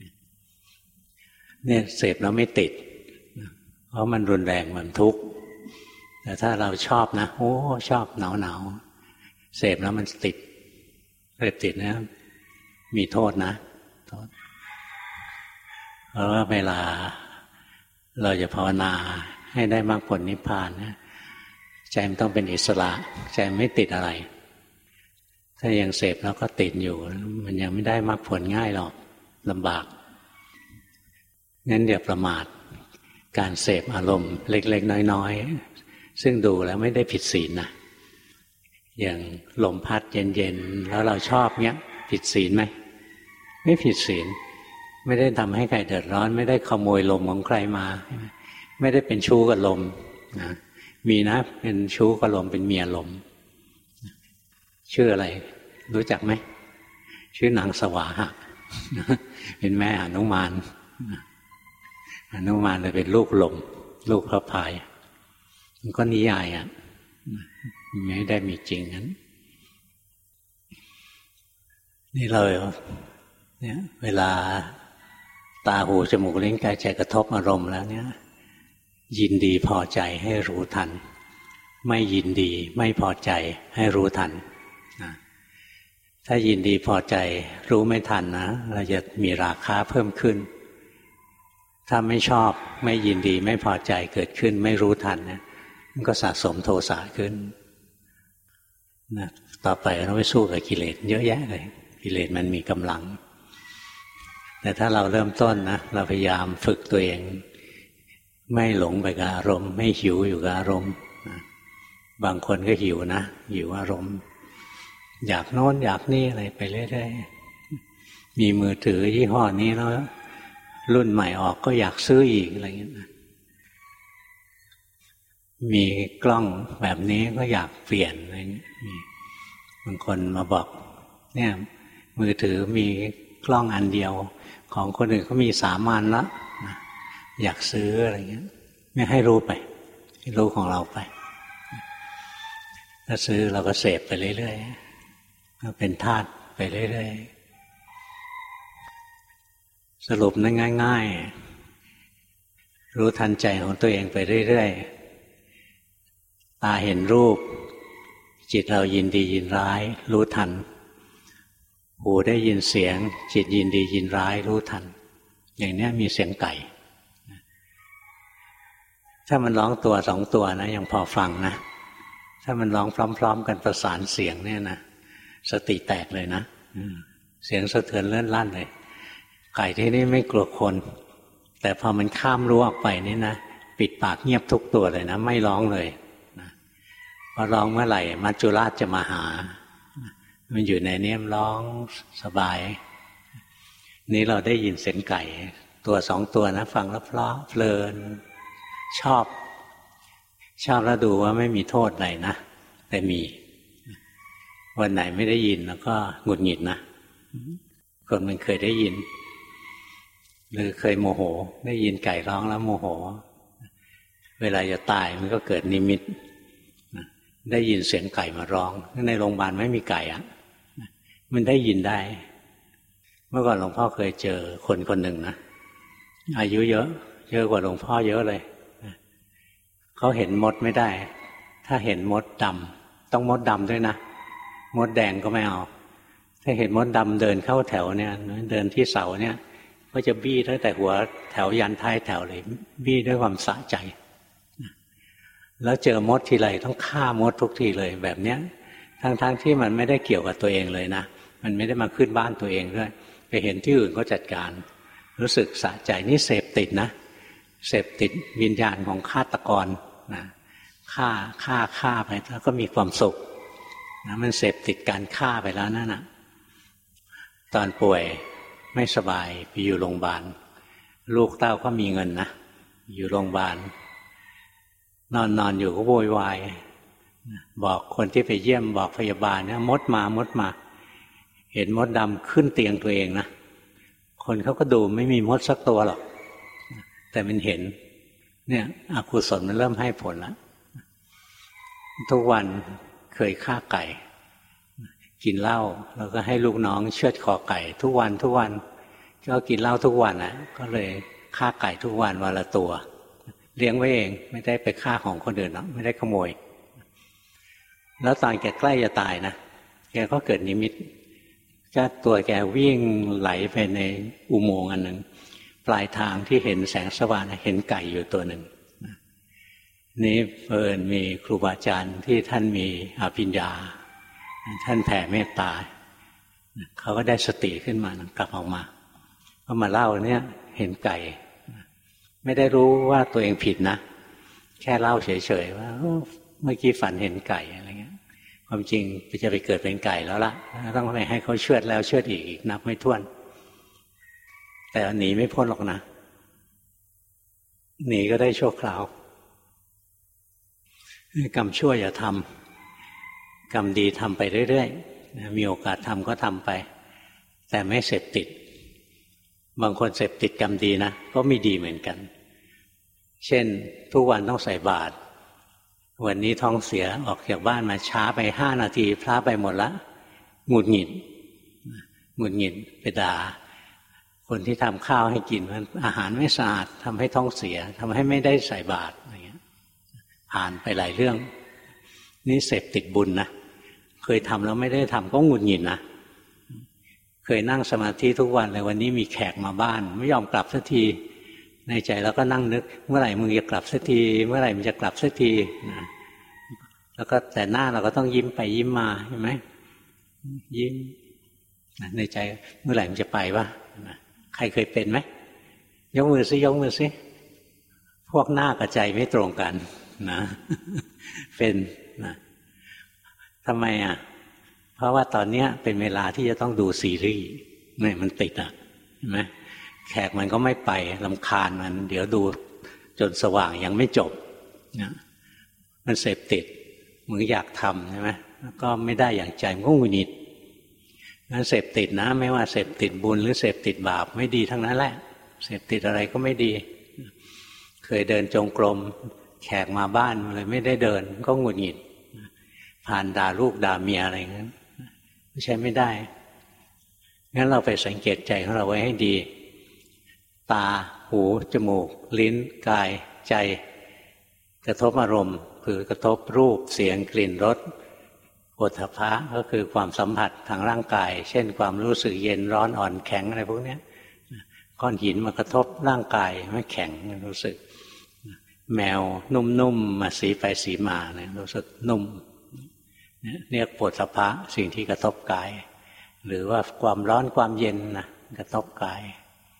เนี่ยเสพแล้วไม่ติดเพราะมันรุนแรงมันทุกข์แต่ถ้าเราชอบนะโอ้ชอบหนาวหนาวเสพแล้วมันติดเสพติดนะมีโทษนะโทษเพราะว่าเวลาเราจะภาวนาให้ได้มรรคผลนิพพานนะใจมันต้องเป็นอิสระใจไม่ติดอะไรถ้ายังเสพแล้วก็ติดอยู่มันยังไม่ได้มรรคผลง่ายหรอกลำบากงั้นอย่าประมาทการเสพอารมณ์เล็กๆน้อยๆซึ่งดูแล้วไม่ได้ผิดศีลนะอย่างลมพัดเย็นๆแล้วเราชอบเนี้ยผิดศีลไหมไม่ผิดศีลไม่ได้ทำให้ใครเดือดร้อนไม่ได้ขโมยลมของใครมาไม่ได้เป็นชู้กับลมนะมีนะเป็นชู้กับลมเป็นเมียลมชื่ออะไรรู้จักไหมชื่อนางสวาหะเป็นแม่หนุมานหนุมานเลยเป็นลูกลมลูกพระพายมันก็นิยายอ่ะไม่ได้มีจริงนั้นนี่เราเนี่ยเวลาตาหูจมูกลิ้นกายใจกระทบอารมณ์แล้วเนี่ยยินดีพอใจให้รู้ทันไม่ยินดีไม่พอใจให้รู้ทันนะถ้ายินดีพอใจรู้ไม่ทันนะเราจะมีราคะเพิ่มขึ้นถ้าไม่ชอบไม่ยินดีไม่พอใจเกิดขึ้นไม่รู้ทันนะมันก็สะสมโทสะขึ้นนะต่อไปเราไปสู้กับกิเลสเยอะแยะเลยกิเลสมันมีกำลังแต่ถ้าเราเริ่มต้นนะเราพยายามฝึกตัวเองไม่หลงไปกับอารมณ์ไม่หิวอยู่กับอารมณ์บางคนก็หิวนะหิวอารมณ์อยากโน้นอยากนี่อะไรไปเรื่อยๆมีมือถือยี่ห้อนี้แล้วรุ่นใหม่ออกก็อยากซื้ออีกอะไรเงี้ยมีกล้องแบบนี้ก็อยากเปลี่ยนอะไรเงี้ยมีบางคนมาบอกเนี่ยมือถือมีกล้องอันเดียวของคนอื่นเขามีสามอันละอยากซื้ออะไรเงี้ยไม่ให้รู้ไปให้รู้ของเราไปถ้าซื้อเราก็เสพไปเรื่อยๆก็เป็นธาตุไปเรื่อยๆสรุปนั้นง่ายๆรู้ทันใจของตัวเองไปเรื่อยๆตาเห็นรูปจิตเรายินดียินร้ายรู้ทันหูได้ยินเสียงจิตยินดียินร้ายรู้ทันอย่างนี้มีเสียงไก่ถ้ามันร้องตัวสองตัวนะยังพอฟังนะถ้ามันร้องพร้อมๆกันประสานเสียงเนี่ยนะสติแตกเลยนะเสียงสะเทือนเลื่อนลั่นเลยไก่ที่นี่ไม่กลัวคนแต่พอมันข้ามรั้วออกไปนี่นะปิดปากเงียบทุกตัวเลยนะไม่ร้องเลยนะพอร้องเมื่อไหร่มัจจุราชจะมาหามันอยู่ในนี้มันร้องสบายนี่เราได้ยินเสียงไก่ตัวสองตัวนะฟังแล้วเพราะเพลินชอบชอบแล้วดูว่าไม่มีโทษอะไรนะแต่มีวันไหนไม่ได้ยินแล้วก็หงุดหงิดนะคนมันเคยได้ยินหรือเคยโมโหได้ยินไก่ร้องแล้วโมโหเวลาจะตายมันก็เกิดนิมิตได้ยินเสียงไก่มาร้องในโรงพยาบาลไม่มีไก่อะมันได้ยินได้เมื่อก่อนหลวงพ่อเคยเจอคนคนหนึ่งนะอายุเยอะเยอะกว่าหลวงพ่อเยอะเลยเขาเห็นมดไม่ได้ถ้าเห็นมดดำต้องมดดำด้วยนะมดแดงก็ไม่เอาถ้าเห็นมดดำเดินเข้าแถวเนี่ยเดินที่เสาเนี่ยก็จะบี้ตั้งแต่หัวแถวยันท้ายแถวเลยบี้ด้วยความสะใจแล้วเจอมดทีไรต้องฆ่ามดทุกทีเลยแบบเนี้ยทั้งๆ ท, ที่มันไม่ได้เกี่ยวกับตัวเองเลยนะมันไม่ได้มาขึ้นบ้านตัวเองด้วยไปเห็นที่อื่นก็จัดการรู้สึกสะใจนี่เสพติดนะเสพติดวิญญาณของฆาตกรนะฆ่าฆ่าฆ่าไปแล้วก็มีความสุขนะมันเสพติดการฆ่าไปแล้วนั่นน่ะตอนป่วยไม่สบายไปอยู่โรงพยาบาลลูกเต้าก็มีเงินนะอยู่โรงพยาบาลนอนนอนอยู่ก็โวยวายบอกคนที่ไปเยี่ยมบอกพยาบาลเนี่ยมดมามดมาเห็นมดดำขึ้นเตียงตัวเองนะคนเขาก็ดูไม่มีมดสักตัวหรอกแต่มันเห็นเนี่ยอกุศลมันเริ่มให้ผลแล้วทุกวันเคยฆ่าไก่กินเหล้าแล้วก็ให้ลูกน้องเชือดคอไก่ทุกวันทุกวันก็กินเหล้าทุกวันนะก็เลยฆ่าไก่ทุกวันวันละตัวเลี้ยงไว้เองไม่ได้ไปฆ่าของคนอื่นหรอกไม่ได้ขโมยแล้วตอนแกใกล้จะตายนะแกก็เกิดนิมิตก็ตัวแกวิ่งไหลไปในอุโมงค์อันหนึ่งปลายทางที่เห็นแสงสว่างเห็นไก่อยู่ตัวหนึ่งนี่เพิ่นมีครูบาอาจารย์ที่ท่านมีอภิญญาท่านแผ่เมตตาเขาก็ได้สติขึ้นมากลับออกมาก็มาเล่าเนี่ยเห็นไก่ไม่ได้รู้ว่าตัวเองผิดนะแค่เล่าเฉยๆว่าเมื่อกี้ฝันเห็นไก่อะไรเงี้ยความจริงจะไปเกิดเป็นไก่แล้วล่ะต้องไปให้เขาเชือดแล้วเชือดอีกอีกนับไม่ถ้วนแต่หนีไม่พ้นหรอกนะหนีก็ได้ชั่วคราวกรรมชั่วอย่าทำกรรมดีทำไปเรื่อยๆมีโอกาสทำก็ทำไปแต่ไม่เสพติดบางคนเสพติดกรรมดีนะก็มีดีเหมือนกันเช่นทุกวันต้องใส่บาตรวันนี้ท้องเสียออกจากบ้านมาช้าไปห้านาทีพระไปหมดละหงุดหงิดหงุดหงิดไปด่าคนที่ทำข้าวให้กินมันอาหารไม่สะอาดทำให้ท้องเสียทำให้ไม่ได้ใส่บาตรอะไรเงี้ยผ่านไปหลายเรื่องนี่เสพติดบุญนะเคยทำแล้วไม่ได้ทำก็หงุดหงิดนะเคยนั่งสมาธิทุกวันเลยวันนี้มีแขกมาบ้านไม่ยอมกลับสักทีในใจแล้วก็นั่งนึกเมื่อไหร่มึงจะกลับสักทีเมื่อไหร่มึงจะกลับสักทีนะแล้วก็แต่หน้าเราก็ต้องยิ้มไปยิ้มมาเห็นไหมยิ้มในใจเมื่อไหร่มึงจะไปวะใครเคยเป็นไหมยกมือซิยกมือซิพวกหน้ากับใจไม่ตรงกันนะเป็นนะทำไมอ่ะเพราะว่าตอนนี้เป็นเวลาที่จะต้องดูซีรีส์นี่มันติดอ่ะเห็นไหมแขกมันก็ไม่ไปรำคาญมันเดี๋ยวดูจนสว่างยังไม่จบนะมันเสพติดมึงอยากทำใช่ไหมแล้วก็ไม่ได้อย่างใจมันก็หงุดหงิดงั้นเสพติดนะไม่ว่าเสพติดบุญหรือเสพติดบาปไม่ดีทั้งนั้นแหละเสพติดอะไรก็ไม่ดีเคยเดินจงกรมแขกมาบ้านเลยไม่ได้เดินก็หงุดหงิดผ่านด่าลูกด่าเมียอะไรอย่างนั้นไม่ใช่ไม่ได้งั้นเราไปสังเกตใจของเราไว้ให้ดีตาหูจมูกลิ้นกายใจกระทบอารมณ์คือกระทบรูปเสียงกลิ่นรสโผฏฐัพพะก็คือความสัมผัสทางร่างกายเช่นความรู้สึกเย็นร้อนอ่อนแข็งอะไรพวกนี้ก้อนหินมากระทบร่างกายไม่แข็งรู้สึกแมวนุ่มๆมาสีไปสีมาเนี่ยรู้สึกนุ่มเนี่ยโผฏฐัพพะสิ่งที่กระทบกายหรือว่าความร้อนความเย็นนะกระทบกาย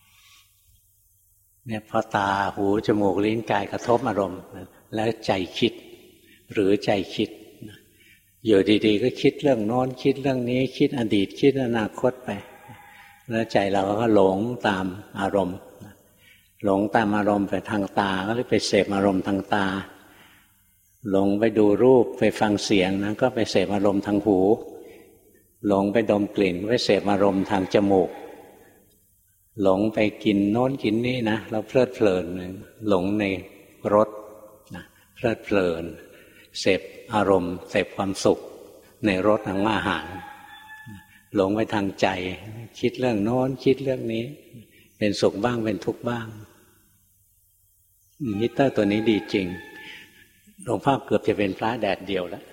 เนี่ยพอตาหูจมูกลิ้นกายกระทบอารมณ์แล้วใจคิดหรือใจคิดอยู่ดีๆก็คิดเรื่องโน้นคิดเรื่องนี้คิดอดีตคิดอนาคตไปแล้วใจเราก็หลงตามอารมณ์หลงตามอารมณ์ไปทางตาก็เลยไปเสพอารมณ์ทางตาหลงไปดูรูปไปฟังเสียงนะก็ไปเสพอารมณ์ทางหูหลงไปดมกลิ่นไปเสพอารมณ์ทางจมูกหลงไปกินโน้นกินนี่นะเราเพลิดเพลินหลงในรสนะเพลิดเพลินเสพอารมณ์เสพความสุขในรสของอาหารหลงไปทางใจคิดเรื่องโน้นคิดเรื่องนี้เป็นสุขบ้างเป็นทุกข์บ้างมิเตอร์ตัวนี้ดีจริงหลวงพ่อเกือบจะเป็นพระแดดเดียวแล้ว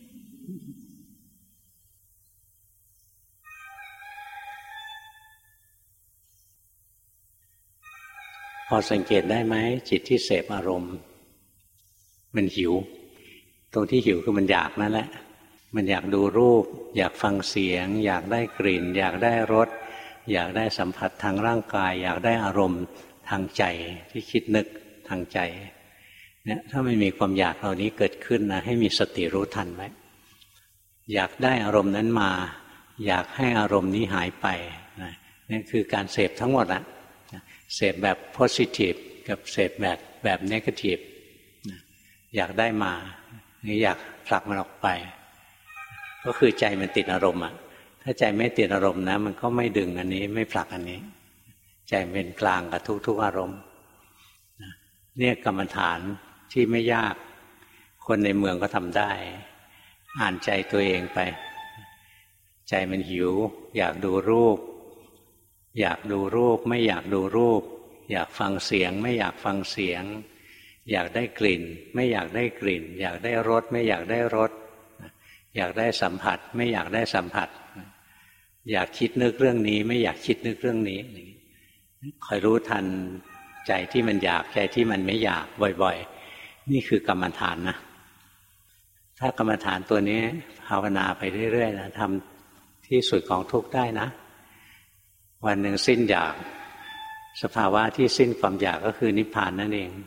พอสังเกตได้ไหมจิตที่เสพอารมณ์มันหิวตรงที่หิวคือมันอยากนั่นแหละมันอยากดูรูปอยากฟังเสียงอยากได้กลิ่นอยากได้รสอยากได้สัมผัสทางร่างกายอยากได้อารมณ์ทางใจที่คิดนึกทางใจเนี่ยถ้าไม่มีความอยากเหล่านี้เกิดขึ้นนะให้มีสติรู้ทันไว้อยากได้อารมณ์นั้นมาอยากให้อารมณ์นี้หายไปนะนี่คือการเสพทั้งหมดละเสพแบบ positive กับเสพแบบแบบ negative อยากได้มานี่อยากผลักมันออกไปก็คือใจมันติดอารมณ์อ่ะถ้าใจไม่ติดอารมณ์นะมันก็ไม่ดึงอันนี้ไม่ผลักอันนี้ใจเป็นกลางกับทุกๆอารมณ์เนี่ยกรรมฐานที่ไม่ยากคนในเมืองก็ทำได้อ่านใจตัวเองไปใจมันหิวอยากดูรูปอยากดูรูปไม่อยากดูรูปอยากฟังเสียงไม่อยากฟังเสียงอยากได้กลิ่นไม่อยากได้กลิ่นอยากได้รสไม่อยากได้รสอยากได้สัมผัสไม่อยากได้สัมผัสอยากคิดนึกเรื่องนี้ไม่อยากคิดนึกเรื่องนี้คอยรู้ทันใจที่มันอยากใจที่มันไม่อยากบ่อยๆนี่คือกรรมฐานนะถ้ากรรมฐานตัวนี้ภาวนาไปเรื่อยๆนะทำที่สุดของทุกข์ได้นะวันหนึ่งสิ้นอยากสภาวะที่สิ้นความอยากก็คือนิพพานนั่นเอง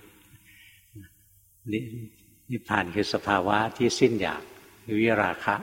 นิพพานคือสภาวะที่สิ้นอยากวิราคะ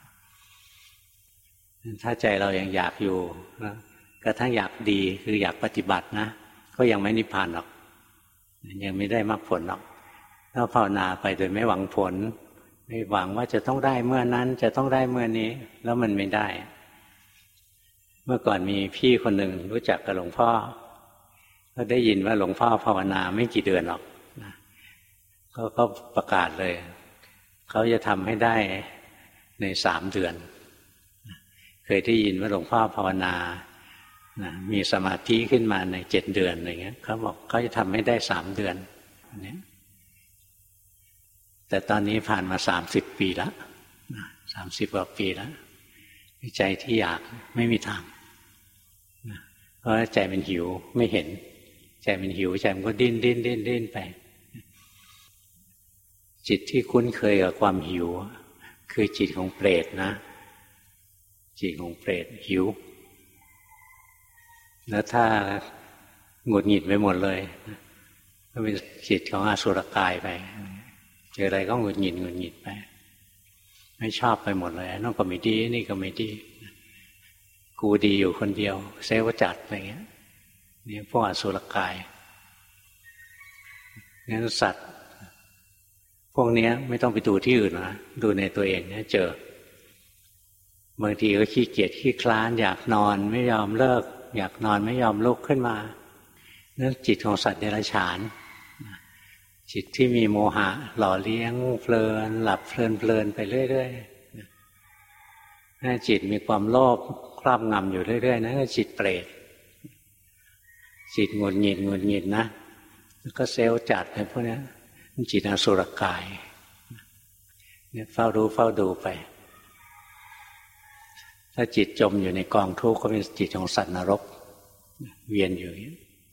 ถ้าใจเรายังอยากอยู่นะกระทั่งอยากดีคืออยากปฏิบัตินะก็ยังไม่นิพพานหรอกยังไม่ได้มรรคผลหรอกถ้าภาวนาไปโดยไม่หวังผลไม่หวังว่าจะต้องได้เมื่อนั้นจะต้องได้เมื่อนี้แล้วมันไม่ได้เมื่อก่อนมีพี่คนหนึ่งรู้จักกับหลวงพ่อก็ได้ยินว่าหลวงพ่อภาวนาไม่กี่เดือนหรอกนะก็ก็ประกาศเลยเขาจะทำให้ได้ในสามเดือนเคยได้ยินว่าหลวงพ่อภาวนานะมีสมาธิขึ้นมาในเจ็ดเดือนอะไรเงี้ยเขาบอกเขาจะทำให้ได้สามเดือนนี้แต่ตอนนี้ผ่านมาสามสิบปีแล้วสามสิบกว่าปีแล้วใจที่อยากไม่มีทางเพราะใจมันหิวไม่เห็นใจมันหิวใจมันก็ดิ้นดิ้นดิ้นดิ้นไปจิตที่คุ้นเคยกับความหิวคือจิตของเปรตนะจิตของเปรตหิวแล้วถ้าหงุดหงิดไปหมดเลยก็เป็นจิตของอสุรกายไปเจออะไรก็หงุดหงิดหงุดหงิดไปไม่ชอบไปหมดเลยนั่นก็ไม่ดีนี่ก็ไม่ดีกูดีอยู่คนเดียวเซวจัดอะไรเงี้ยนี่พวกอสุรกายงั้นสัตว์พวกนี้ไม่ต้องไปดูที่อื่นนะดูในตัวเองเนี่ยเจอบางทีก็ขี้เกียจขี้คลานอยากนอนไม่ยอมเลิกอยากนอนไม่ยอมลุกขึ้นมานั่นจิตของสัตว์เดรัจฉานจิตที่มีโมหะหล่อเลี้ยงเพลินหลับเพลินเพลินไปเรื่อยๆนั่นจิตมีความโลภครอบงำอยู่เรื่อยๆนั่นก็จิตเปรตจิตหงุดหงิดหงุดหงิดนะแล้วก็เซลล์จัดอะไรพวกนี้จิตอสุรกายเนี่ยเฝ้ารู้เฝ้าดูไปถ้าจิตจมอยู่ในกองทุกข์ก็เป็นจิตของสัตว์นรกเวียนอยู่อย่างนี้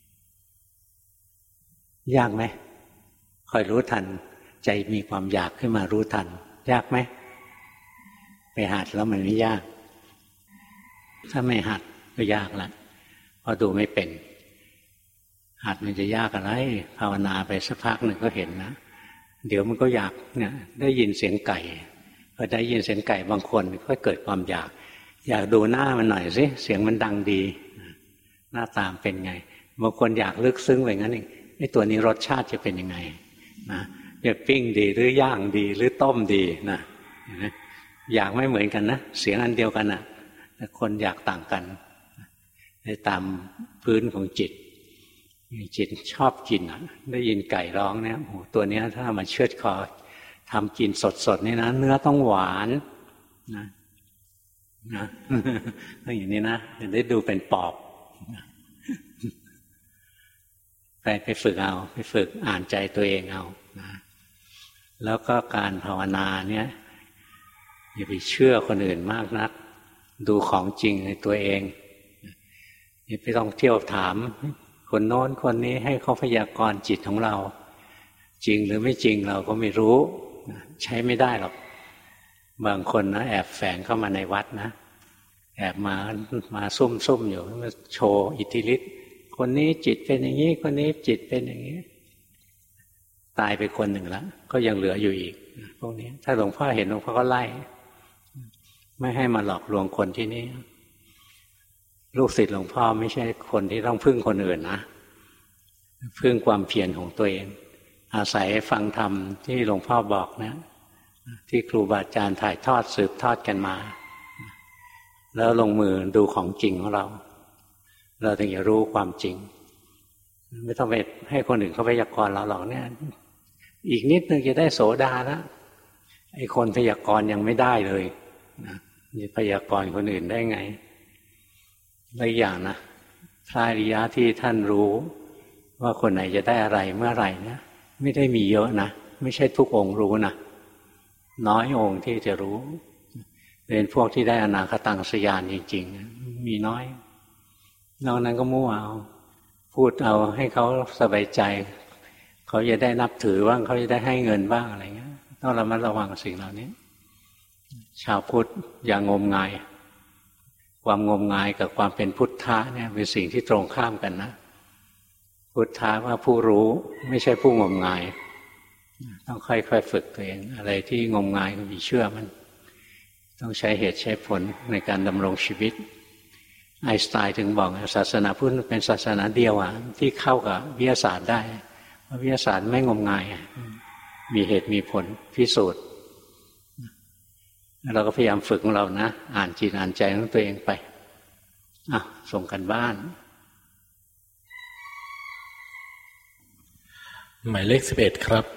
ยากไหมคอยรู้ทันใจมีความอยากขึ้นมารู้ทันยากไหมไปหัดแล้วมันไม่ยากถ้าไม่หัดก็ยากละเพราะดูไม่เป็นหัดมันจะยากอะไรภาวนาไปสักพักหนึ่งก็เห็นนะเดี๋ยวมันก็อยากเนี่ยได้ยินเสียงไก่พอได้ยินเสียงไก่บางคนก็เกิดความอยากอยากดูหน้ามันหน่อยสิเสียงมันดังดีหน้าตามเป็นไงบางคนอยากลึกซึ้งไปงั้นเองไอ้ตัวนี้รสชาติจะเป็นยังไงนะจะปิ้งดีหรือย่างดีหรือต้มดีนะอยากไม่เหมือนกันนะเสียงอันเดียวกันนะแต่คนอยากต่างกันในตามพื้นของจิตจิตชอบกินอ่ะได้ยินไก่ร้องเนี่ยโอ้ตัวเนี้ยถ้ามันเชือดคอทำกินสดๆนี่นะเนื้อต้องหวานนะนะต้องอย่างนี้นะจะได้ดูเป็นปอบไปไปฝึกเอาไปฝึกอ่านใจตัวเองเอานะแล้วก็การภาวนาเนี่ยอย่าไปเชื่อคนอื่นมากนักดูของจริงในตัวเองอย่าไปต้องเที่ยวถามคนโน้นคนนี้ให้เขาพยากรณ์จิตของเราจริงหรือไม่จริงเราก็ไม่รู้ใช้ไม่ได้หรอกบางคนนะแอบแฝงเข้ามาในวัดนะแอบมามาซุ่มซุ่มอยู่มาโชว์อิทธิฤทธิ์คนนี้จิตเป็นอย่างนี้คนนี้จิตเป็นอย่างนี้ตายไปคนหนึ่งแล้วก็ยังเหลืออยู่อีกพวกนี้ถ้าหลวงพ่อเห็นหลวงพ่อก็ไล่ไม่ให้มาหลอกลวงคนที่นี่ลูกศิษย์หลวงพ่อไม่ใช่คนที่ต้องพึ่งคนอื่นนะพึ่งความเพียรของตัวเองอาศัยฟังธรรมที่หลวงพ่อบอกนะที่ครูบาอาจารย์ถ่ายทอดสืบทอดกันมาแล้วลงมือดูของจริงของเราเราถึงจะรู้ความจริงไม่ต้องไปให้คนอื่นเขาพยากรณ์เราหรอกเนี่ยอีกนิดนึงจะได้โสดาแล้วไอ้คนพยากรณ์ยังไม่ได้เลยนะจะพยากรณ์คนอื่นได้ไงและอีกอย่างนะพระอริยะที่ท่านรู้ว่าคนไหนจะได้อะไรเมื่อไหร่เนี่ยไม่ได้มีเยอะนะไม่ใช่ทุกองค์รู้นะน้อยองค์ที่จะรู้เป็นพวกที่ได้อนาคตังสยานจริงๆมีน้อยนอกนั้นก็มั่วเอาพูดเอาให้เขาสบายใจเขาจะได้นับถือบ้างเขาจะได้ให้เงินบ้างอะไรเงี้ยต้องระมัดระวังสิ่งเหล่านี้ชาวพุทธอย่างงมงายความงมงายกับความเป็นพุทธะเนี่ยเป็นสิ่งที่ตรงข้ามกันนะพุทธะว่าผู้รู้ไม่ใช่ผู้งมงายต้องค่อยๆฝึกตัวเองอะไรที่งมงายก็อย่าเชื่อมันต้องใช้เหตุใช้ผลในการดำรงชีวิตไอน์สไตน์ถึงบอกศาสนาพุทธเป็นศาสนาเดียวอ่ะที่เข้ากับวิทยาศาสตร์ได้เพราะวิทยาศาสตร์ไม่งมงายมีเหตุมีผลพิสูจน์เราก็พยายามฝึกของเรานะอ่านจิตอ่านใจของตัวเองไปอ่ะส่งกันบ้านหมายเลขสิบเอ็ดครับ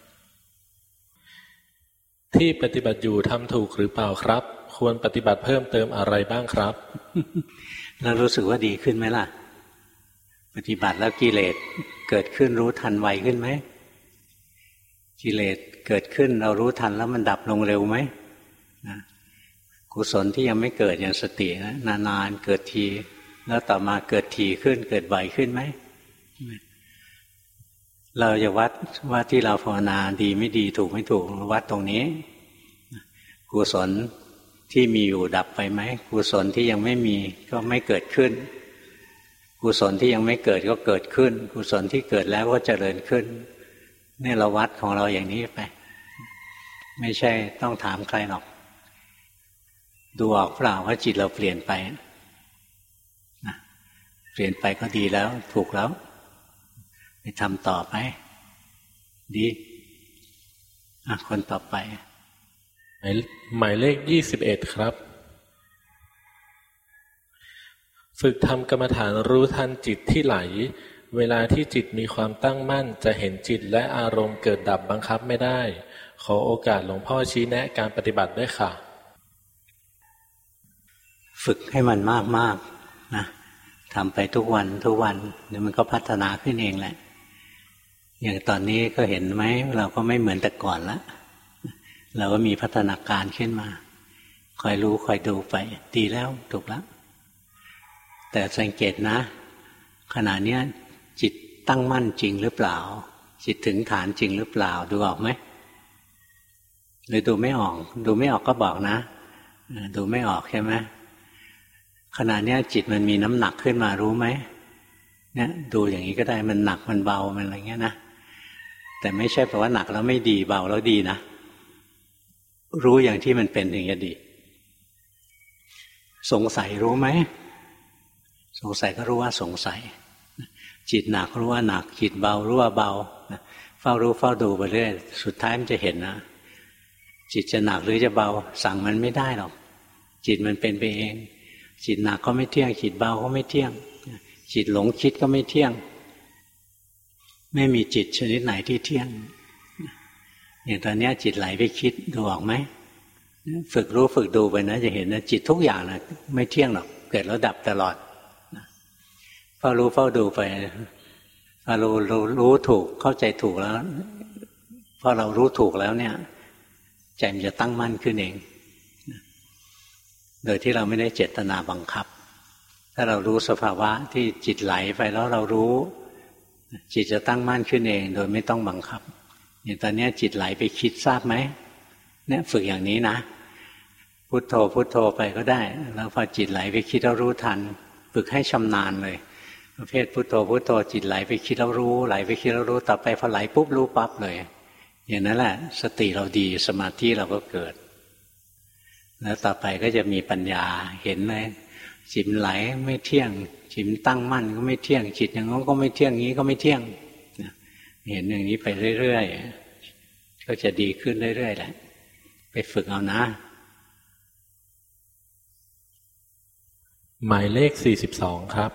ที่ปฏิบัติอยู่ทำถูกหรือเปล่าครับควรปฏิบัติเพิ่มเติมอะไรบ้างครับแล้วรู้สึกว่าดีขึ้นไหมล่ะปฏิบัติแล้วกิเลสเกิดขึ้นรู้ทันไวขึ้นไหมกิเลสเกิดขึ้นเรารู้ทันแล้วมันดับลงเร็วไหมนะกุศลที่ยังไม่เกิดอย่างสตินะนานๆเกิดทีแล้วต่อมาเกิดทีขึ้นเกิดบ่อยขึ้นไหมเราจะวัดว่าที่เราภาวนาดีไม่ดีถูกไม่ถูกวัดตรงนี้กุศลที่มีอยู่ดับไปไหมกุศลที่ยังไม่มีก็ไม่เกิดขึ้นกุศลที่ยังไม่เกิดก็เกิดขึ้นกุศลที่เกิดแล้วก็เจริญขึ้นนี่เราวัดของเราอย่างนี้ไปไม่ใช่ต้องถามใครหรอกดูออกเปล่าว่าจิตเราเปลี่ยนไปนะเปลี่ยนไปก็ดีแล้วถูกแล้วไปทำต่อไปดีอ่ะคนต่อไปหมายเลขยี่สิบเอ็ดครับฝึกทำกรรมฐานรู้ทันจิตที่ไหลเวลาที่จิตมีความตั้งมั่นจะเห็นจิตและอารมณ์เกิดดับบังคับไม่ได้ขอโอกาสหลวงพ่อชี้แนะการปฏิบัติด้วยค่ะฝึกให้มันมากๆนะทำไปทุกวันทุกวันเดี๋ยวมันก็พัฒนาขึ้นเองแหละอย่างตอนนี้ก็เห็นไหมเราก็ไม่เหมือนแต่ก่อนละเราก็มีพัฒนาการขึ้นมาคอยรู้คอยดูไปดีแล้วถูกแล้วแต่สังเกตนะขณะนี้จิตตั้งมั่นจริงหรือเปล่าจิตถึงฐานจริงหรือเปล่าดูออกไหมหรือดูไม่ออกดูไม่ออกก็บอกนะดูไม่ออกใช่ไหมขณะนี้จิตมันมีน้ำหนักขึ้นมารู้ไหมเนี่ยดูอย่างนี้ก็ได้มันหนักมันเบามันอะไรเงี้ยนะแต่ไม่ใช่แปลว่าหนักแล้วไม่ดีเบาแล้วดีนะรู้อย่างที่มันเป็นถึงจะดีสงสัยรู้ไหมสงสัยก็รู้ว่าสงสัยจิตหนักรู้ว่าหนักจิตเบารู้ว่าเบาเฝ้ารู้เฝ้าดูไปเรื่อยสุดท้ายมันจะเห็นนะจิตจะหนักหรือจะเบาสั่งมันไม่ได้หรอกจิตมันเป็นไปเองจิตหนักก็ไม่เที่ยงจิตเบาก็ไม่เที่ยงจิตหลงคิดก็ไม่เที่ยงไม่มีจิตชนิดไหนที่เที่ยงอย่างตอนนี้จิตไหลไปคิดดูออกไหมฝึกรู้ฝึกดูไปนะจะเห็นนะจิตทุกอย่างนะไม่เที่ยงหรอกเกิดแล้วดับตลอดเฝ้ารู้เฝ้าดูไปพอรู้รู้รู้ถูกเข้าใจถูกแล้วพอเรารู้ถูกแล้วเนี่ยใจมันจะตั้งมั่นขึ้นเองโดยที่เราไม่ได้เจตนาบังคับถ้าเรารู้สภาวะที่จิตไหลไปแล้วเรารู้จิตจะตั้งมั่นขึ้นเองโดยไม่ต้องบังคับอย่างตอนนี้จิตไหลไปคิดทราบไหมเนี่ยฝึกอย่างนี้นะพุทโธพุทโธไปก็ได้แล้วพอจิตไหลไปคิดแล้วรู้ทันฝึกให้ชำนาญเลยประเภทพุทโธพุทโธจิตไหลไปคิดแล้วรู้ไหลไปคิดแล้วรู้ต่อไปพอไหลปุ๊บรู้ปั๊บเลยอย่างนั้นแหละสติเราดีสมาธิเราก็เกิดแล้วต่อไปก็จะมีปัญญาเห็นเลยจิตไหลไม่เที่ยงจิตตั้งมั่นก็ไม่เที่ยงจิตอย่างนั้นก็ไม่เที่ยงนี้ก็ไม่เที่ยงเห็นอย่างนี้ไปเรื่อยๆก็จะดีขึ้นเรื่อยๆแหละไปฝึกเอานะหมายเลขสี่สิบสองครับ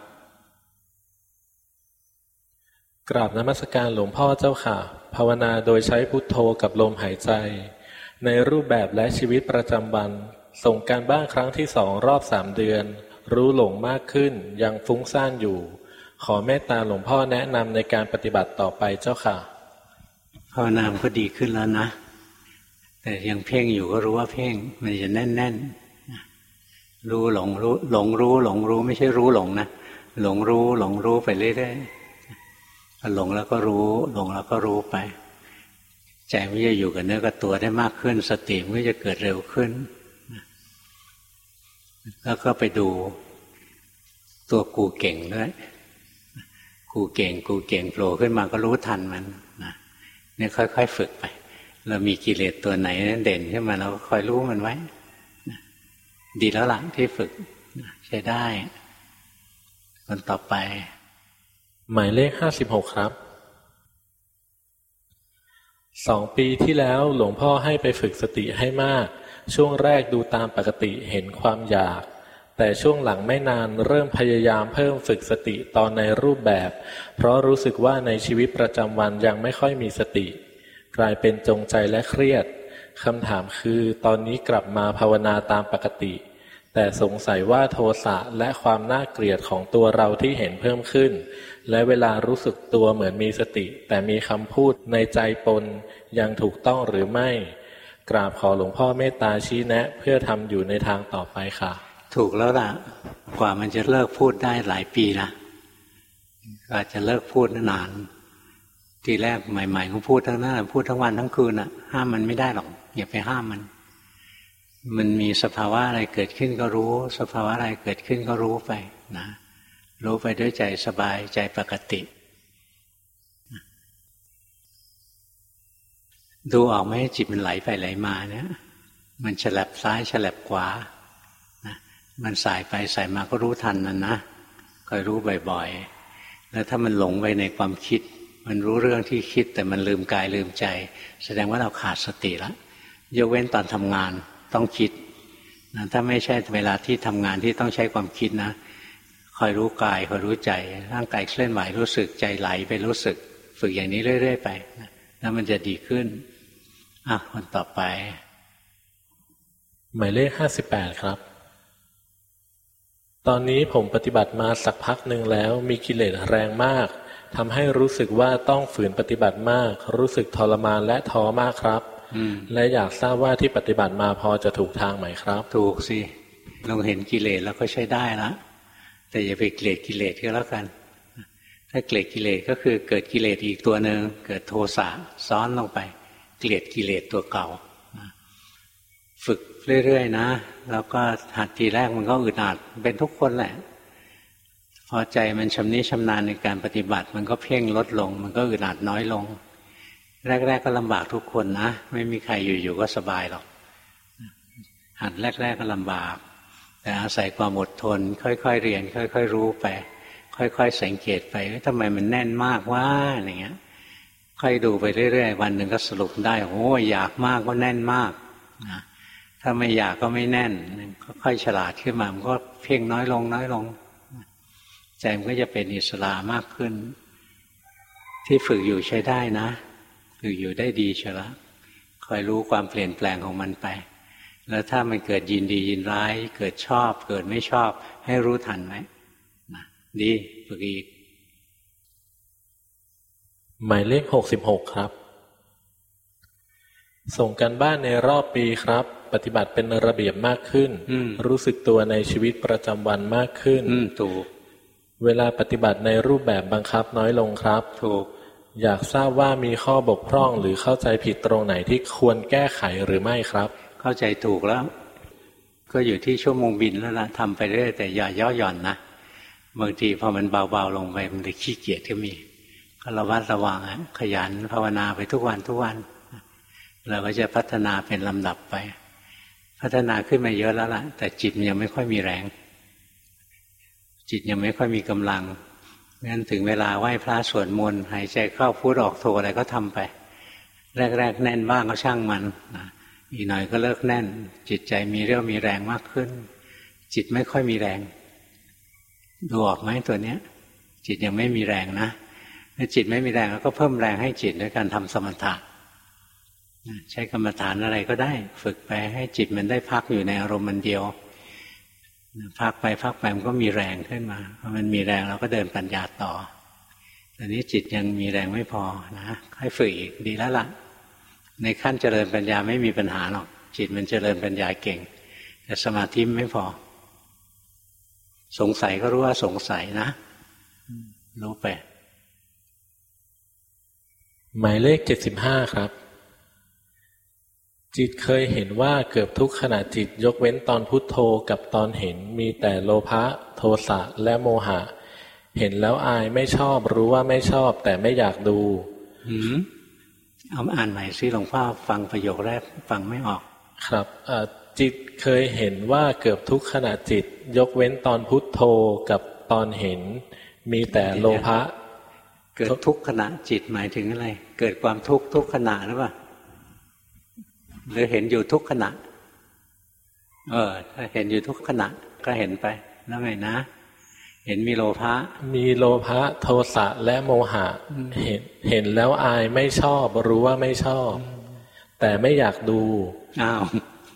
กราบนมัสการหลวงพ่อเจ้าค่ะภาวนาโดยใช้พุทโธกับลมหายใจในรูปแบบและชีวิตประจำวันส่งการบ้านครั้งที่สองรอบสามเดือนรู้หลงมากขึ้นยังฟุ้งซ่านอยู่ขอเมตตาหลวงพ่อแนะนำในการปฏิบัติต่อไปเจ้าค่ะภาวนาก็ดีขึ้นแล้วนะแต่ยังเพ่งอยู่ก็รู้ว่าเพ่งมันจะแน่นๆรู้หลงรู้หลงรู้หลงรู้ไม่ใช่รู้หลงนะหลงรู้หลงรู้ไปเรื่อยๆหลงแล้วก็รู้หลงแล้วก็รู้ไปใจมันจะอยู่กับเนื้อกับตัวได้มากขึ้นสติมันก็จะเกิดเร็วขึ้นแล้วก็ไปดูตัวกูเก่งด้วยกูเก่งกูเก่งโผล่ขึ้นมาก็รู้ทันมันนะเนี่ยค่อยๆฝึกไปเรามีกิเลสตัวไหนเด่นขึ้นมาเราก็คอยรู้มันไว้ดีแล้วล่ะที่ฝึกใช้ได้คนต่อไปหมายเลขห้าสิบหกครับสองปีที่แล้วหลวงพ่อให้ไปฝึกสติให้มากช่วงแรกดูตามปกติเห็นความอยากแต่ช่วงหลังไม่นานเริ่มพยายามเพิ่มฝึกสติตอนในรูปแบบเพราะรู้สึกว่าในชีวิตประจำวันยังไม่ค่อยมีสติกลายเป็นจงใจและเครียดคำถามคือตอนนี้กลับมาภาวนาตามปกติแต่สงสัยว่าโทสะและความน่าเกลียดของตัวเราที่เห็นเพิ่มขึ้นและเวลารู้สึกตัวเหมือนมีสติแต่มีคำพูดในใจปนยังถูกต้องหรือไม่กราบขอหลวงพ่อเมตตาชี้แนะเพื่อทำอยู่ในทางต่อไปค่ะถูกแล้วล่ะกว่ามันจะเลิกพูดได้หลายปีนะอาจจะเลิกพูดนานทีแรกใหม่ๆก็พูดทั้งนั้นพูดทั้งวันทั้งคืนอ่ะห้ามมันไม่ได้หรอกอย่าไปห้ามมันมันมีสภาวะอะไรเกิดขึ้นก็รู้สภาวะอะไรเกิดขึ้นก็รู้ไปนะรู้ไปด้วยใจสบายใจปกติดูออกไหมจิตมันไหลไปไหลมาเนี่ยมันฉลับซ้ายฉลับขวานะมันสายไปสายมาก็รู้ทันนั่นนะคอยรู้บ่อยๆแล้วถ้ามันหลงไปในความคิดมันรู้เรื่องที่คิดแต่มันลืมกายลืมใจแสดงว่าเราขาดสติแล้วยกเว้นตอนทำงานต้องคิดนะถ้าไม่ใช่เวลาที่ทำงานที่ต้องใช้ความคิดนะคอยรู้กายคอยรู้ใจร่างกายเคลื่อนไหวรู้สึกใจไหลไปรู้สึกฝึกอย่างนี้เรื่อยๆไปนะแล้วมันจะดีขึ้นอ่ะคนต่อไปหมายเลขห้าสิบแปดครับตอนนี้ผมปฏิบัติมาสักพักหนึ่งแล้วมีกิเลสแรงมากทำให้รู้สึกว่าต้องฝืนปฏิบัติมากรู้สึกทรมานและท้อมากครับและอยากทราบว่าที่ปฏิบัติมาพอจะถูกทางไหมครับถูกสิลองเห็นกิเลสแล้วก็ใช้ได้ละแต่อย่าไปเกลียดกิเลสก็แล้วกันถ้าเกลียดกิเลสก็คือเกิดกิเลสอีกตัวหนึ่งเกิดโทสะซ้อนลงไปเกลียดกิเลสตัวเก่าฝึกเรื่อยๆนะแล้วก็หัดทีแรกมันก็อึดอัดเป็นทุกคนแหละพอใจมันชำนิชำนาญในการปฏิบัติมันก็เพ่งลดลงมันก็อึดอัดน้อยลงแรกๆก็ลำบากทุกคนนะไม่มีใครอยู่ๆก็สบายหรอกหัดแรกๆก็ลำบากแต่อาศัยความอดทนค่อยๆเรียนค่อยๆรู้ไปค่อยๆสังเกตไปทำไมมันแน่นมากวะอย่างเงี้ยค่อยดูไปเรื่อยๆวันหนึ่งก็สรุปได้โอ้อยากมากก็แน่นมากนะถ้าไม่อยากก็ไม่แน่นค่อยฉลาดขึ้นมามันก็เพ่งน้อยลงน้อยลงใจมันก็จะเป็นอิสระมากขึ้นที่ฝึกอยู่ใช้ได้นะฝึกอยู่ได้ดีเชียวละคอยรู้ความเปลี่ยนแปลงของมันไปแล้วถ้ามันเกิดยินดียินร้ายเกิดชอบเกิดไม่ชอบให้รู้ทันไหมนะดีฝึกอีกหมายเลขหกสิบหกครับส่งกันบ้านในรอบปีครับปฏิบัติเป็นระเบียบมากขึ้นรู้สึกตัวในชีวิตประจำวันมากขึ้นถูกเวลาปฏิบัติในรูปแบบบังคับน้อยลงครับถูกอยากทราบว่ามีข้อบกพร่องหรือเข้าใจผิดตรงไหนที่ควรแก้ไขหรือไม่ครับเข้าใจถูกแล้วก็อยู่ที่ชั่วโมงบินแล้วล่ะทำไปเรื่อยแต่อย่าย่อหย่อนนะบางทีพอมันเบาๆลงไปมันเลยขี้เกียจก็มีก็ระวัดระวังขยันภาวนาไปทุกวันทุกวันเราก็จะพัฒนาเป็นลำดับไปพัฒนาขึ้นมาเยอะแล้วล่ะแต่จิตมันยังไม่ค่อยมีแรงจิตยังไม่ค่อยมีกำลังงั้นถึงเวลาไหว้พระสวดมนต์หายใจเข้าพุทออกโทอะไรก็ทำไปแรกๆแน่นบ้างก็ช่างมันนะอีกหน่อยก็เลิกแน่นจิตใจมีเรี่ยวมีแรงมากขึ้นจิตไม่ค่อยมีแรงดูออกไหมตัวเนี้ยจิตยังไม่มีแรงนะถ้าจิตไม่มีแรงเราก็เพิ่มแรงให้จิตด้วยการทำสมถะใช้กรรมฐานอะไรก็ได้ฝึกไปให้จิตมันได้พักอยู่ในอารมณ์มันเดียวพักไปพักไปมันก็มีแรงขึ้นมาพอมันมีแรงเราก็เดินปัญญาต่อตอนนี้จิตยังมีแรงไม่พอนะให้ฝึกอีกดีแล้วล่ะในขั้นเจริญปัญญาไม่มีปัญหาหรอกจิตมันเจริญปัญญาเก่งแต่สมาธิไม่พอสงสัยก็รู้ว่าสงสัยนะรู้ไปหมายเลขเจ็ดสิบห้าครับจิตเคยเห็นว่าเกือบทุกขณะจิตยกเว้นตอนพุทโธกับตอนเห็นมีแต่โลภะโทสะและโมหะเห็นแล้วอายไม่ชอบรู้ว่าไม่ชอบแต่ไม่อยากดูหืมเอาอ่านใหม่สิหลวงพ่อฟังประโยคแรกฟังไม่ออกครับจิตเคยเห็นว่าเกือบทุกขณะจิตยกเว้นตอนพุทโธกับตอนเห็นมีแต่โลภะเกิดทุกขณะจิตหมายถึงอะไรเกิดความทุกข์ทุกขณะหรือเปล่าหรือเห็นอยู่ทุกขณะเออถ้าเห็นอยู่ทุกขณะก็เห็นไปแล้วไงนะเห็นมีโลภะมีโลภะโทสะและโมหะเห็นเห็นแล้วอายไม่ชอบรู้ว่าไม่ชอบแต่ไม่อยากดูอ้าว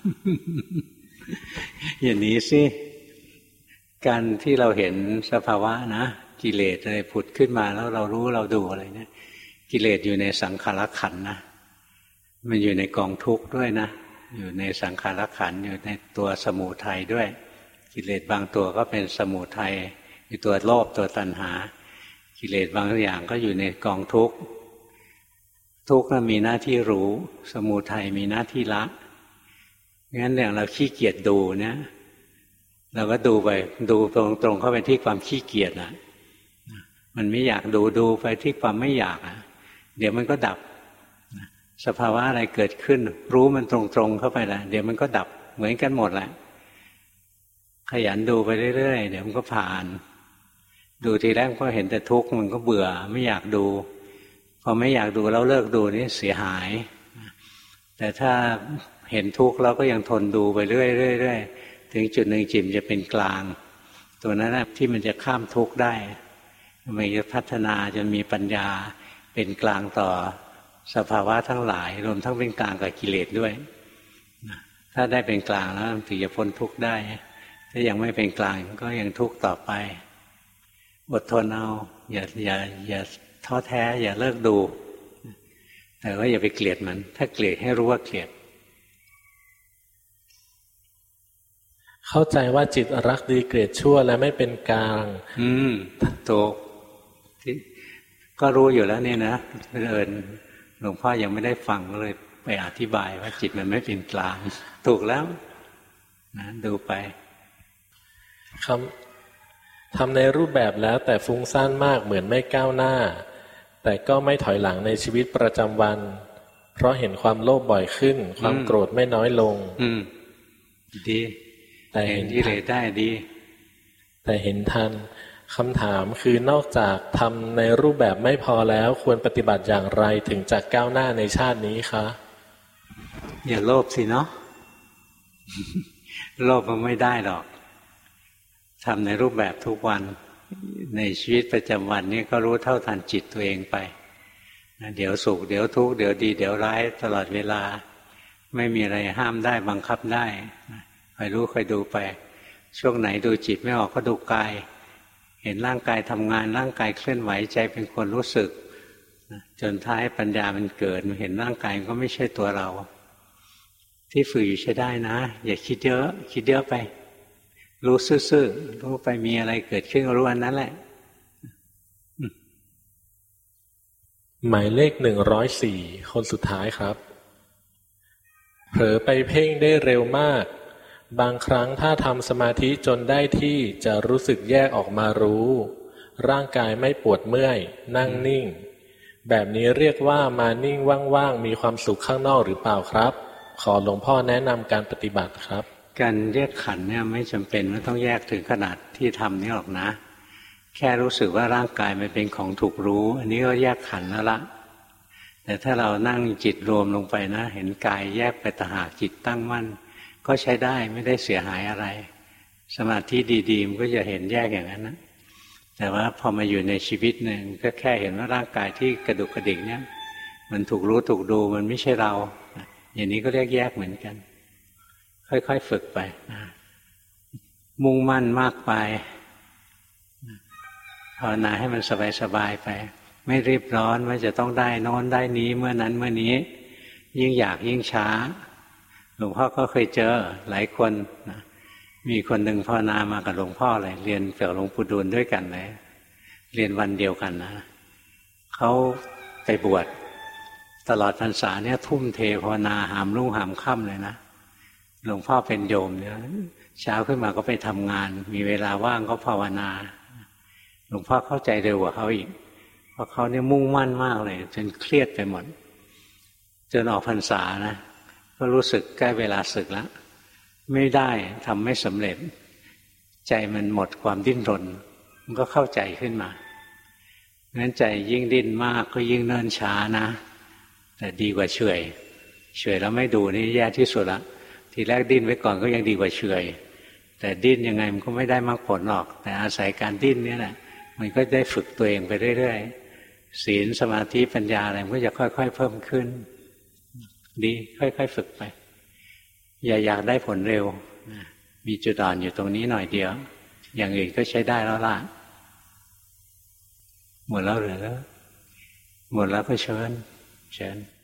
อย่างนี้สิการที่เราเห็นสภาวะนะกิเลสอะไรผุดขึ้นมาแล้วเรารู้เราดูอะไรเนี่ยกิเลสอยู่ในสังขารขันธ์นะมันอยู่ในกองทุกข์ด้วยนะอยู่ในสังขารขันธ์อยู่ในตัวสมุทัยด้วยกิเลสบางตัวก็เป็นสมุทัยมีตัวโลภตัวตัณหากิเลสบางอย่างก็อยู่ในกองทุกข์ทุกข์มีหน้าที่รู้สมุทัยมีหน้าที่ละงั้นอย่างเราขี้เกียจดูเนี่ยเราก็ดูไปดูตรงๆเข้าไปที่ความขี้เกียจนะมันไม่อยากดูดูไปที่ความไม่อยากนะเดี๋ยวมันก็ดับสภาวะอะไรเกิดขึ้นรู้มันตรงๆเข้าไปละเดี๋ยวมันก็ดับเหมือนกันหมดแหละขยันดูไปเรื่อยๆเดี๋ยวมันก็ผ่านดูทีแรกก็เห็นแต่ทุกข์มันก็เบื่อไม่อยากดูพอไม่อยากดูแล้วเลิกดูนี่เสียหายแต่ถ้าเห็นทุกข์แล้วก็ยังทนดูไปเรื่อยๆถึงจุดหนึ่งจิตจะเป็นกลางตัวนั้นนะที่มันจะข้ามทุกข์ได้มันจะพัฒนาจนมีปัญญาเป็นกลางต่อสภาวะทั้งหลายรวมทั้งเป็นกลางกับกิเลสด้วยถ้าได้เป็นกลางแล้วถึงจะพ้นทุกข์ได้ถ้ายังไม่เป็นกลางก็ยังทุกข์ต่อไปอดทนเอาอย่าอย่าอย่าท้อแท้อย่าเลิกดูแต่ว่าอย่าไปเกลียดมันถ้าเกลียดให้รู้ว่าเกลียดเข้าใจว่าจิตรักดีเกลียดชั่วและไม่เป็นกลางอืมถูกก็รู้อยู่แล้วเนี่ยนะเอิญหลวงพ่อยังไม่ได้ฟังเลยไปอธิบายว่าจิตมันไม่เป็นกลางถูกแล้วนะดูไปคำทำในรูปแบบแล้วแต่ฟุ้งซ่านมากเหมือนไม่ก้าวหน้าแต่ก็ไม่ถอยหลังในชีวิตประจำวันเพราะเห็นความโลภบ่อยขึ้นความโกรธไม่น้อยลงอืมดีแต่เห็นกิเลสได้ดีแต่เห็นทันคำถามคือนอกจากทำในรูปแบบไม่พอแล้วควรปฏิบัติอย่างไรถึงจะก้าวหน้าในชาตินี้คะอย่าโลภสิเนาะโลภมันไม่ได้หรอกทำในรูปแบบทุกวันในชีวิตประจำวันนี้ก็รู้เท่าทันจิตตัวเองไปเดี๋ยวสุขเดี๋ยวทุกข์เดี๋ยวดีเดี๋ยวร้ายตลอดเวลาไม่มีอะไรห้ามได้บังคับได้คอยรู้คอยดูไปช่วงไหนดูจิตไม่ออกก็ดูกายเห็นร่างกายทำงานร่างกายเคลื่อนไหวใจเป็นคนรู้สึกจนท้ายปัญญามันเกิดเห็นร่างกายก็ไม่ใช่ตัวเราที่ฝึกอยู่ใช้ได้นะอย่าคิดเยอะคิดเยอะไปรู้ซื่อๆรู้ไปมีอะไรเกิดขึ้นรู้อันนั้นแหละหมายเลขหนึ่งร้อยสี่คนสุดท้ายครับเผลอไปเพ่งได้เร็วมากบางครั้งถ้าทำสมาธิจนได้ที่จะรู้สึกแยกออกมารู้ร่างกายไม่ปวดเมื่อยนั่งนิ่งแบบนี้เรียกว่ามานิ่งว่างๆมีความสุขข้างนอกหรือเปล่าครับขอหลวงพ่อแนะนำการปฏิบัติครับการแยกขันธ์เนี่ยไม่จำเป็นว่าต้องแยกถึงขนาดที่ทำนี่หรอกนะแค่รู้สึกว่าร่างกายมันเป็นของถูกรู้อันนี้ก็แยกขันธ์แล้วละแต่ถ้าเรานั่งจิตรวมลงไปนะเห็นกายแยกไปต่างหากจิตตั้งมั่นก็ใช้ได้ไม่ได้เสียหายอะไรสมาธิดีๆมันก็จะเห็นแยกอย่างนั้นนะแต่ว่าพอมาอยู่ในชีวิตหนึ่งก็แค่เห็นว่าร่างกายที่กระดุกกระดิกเนี่ยมันถูกรู้ถูกดูมันไม่ใช่เราอย่างนี้ก็เรียกแยกเหมือนกันค่อยๆฝึกไปนะมุ่งมั่นมากไปภาวนาให้มันสบายๆไปไม่รีบร้อนว่าจะต้องได้นอนได้นี้เมื่อนั้นเมื่อนี้ยิ่งอยากยิ่งช้าหลวงพ่อก็เคยเจอหลายคนนะมีคนหนึ่งภาวนามากับหลวงพ่อเลยเรียนเกี่ยวหลวงปู่ดูลด้วยกันเลยเรียนวันเดียวกันนะเขาไปบวชตลอดพรรษาเนี่ยทุ่มเทภาวนาหามรุ่งหามค่ำเลยนะหลวงพ่อเป็นโยมเนี่ยเช้าขึ้นมาก็ไปทำงานมีเวลาว่างก็ภาวนาหลวงพ่อเข้าใจเร็วกว่าเขาอีกเพราะเขาเนี่ยมุ่งมั่นมากเลยจนเครียดไปหมดจนออกพรรษานะก็รู้สึกใกล้เวลาศึกแล้วไม่ได้ทำไม่สำเร็จใจมันหมดความดิ้นรนมันก็เข้าใจขึ้นมางั้นใจยิ่งดิ้นมากก็ยิ่งเนิ่นช้านะแต่ดีกว่าเฉยเฉยแล้วไม่ดูนี่แย่ที่สุดละทีแรกดิ้นไว้ก่อนก็ยังดีกว่าเฉยแต่ดิ้นยังไงมันก็ไม่ได้มรรคผลหรอกแต่อาศัยการดิ้นนี่แหละมันก็ได้ฝึกตัวเองไปเรื่อยๆศีลสมาธิปัญญาอะไรมันก็จะค่อยๆเพิ่มขึ้นดีค่อยๆฝึกไปอย่าอยากได้ผลเร็วมีจุดอ่อนอยู่ตรงนี้หน่อยเดียวอย่างอื่นก็ใช้ได้แล้วล่ะหมดแล้วหรือหมดแล้วก็เชิญเชิญ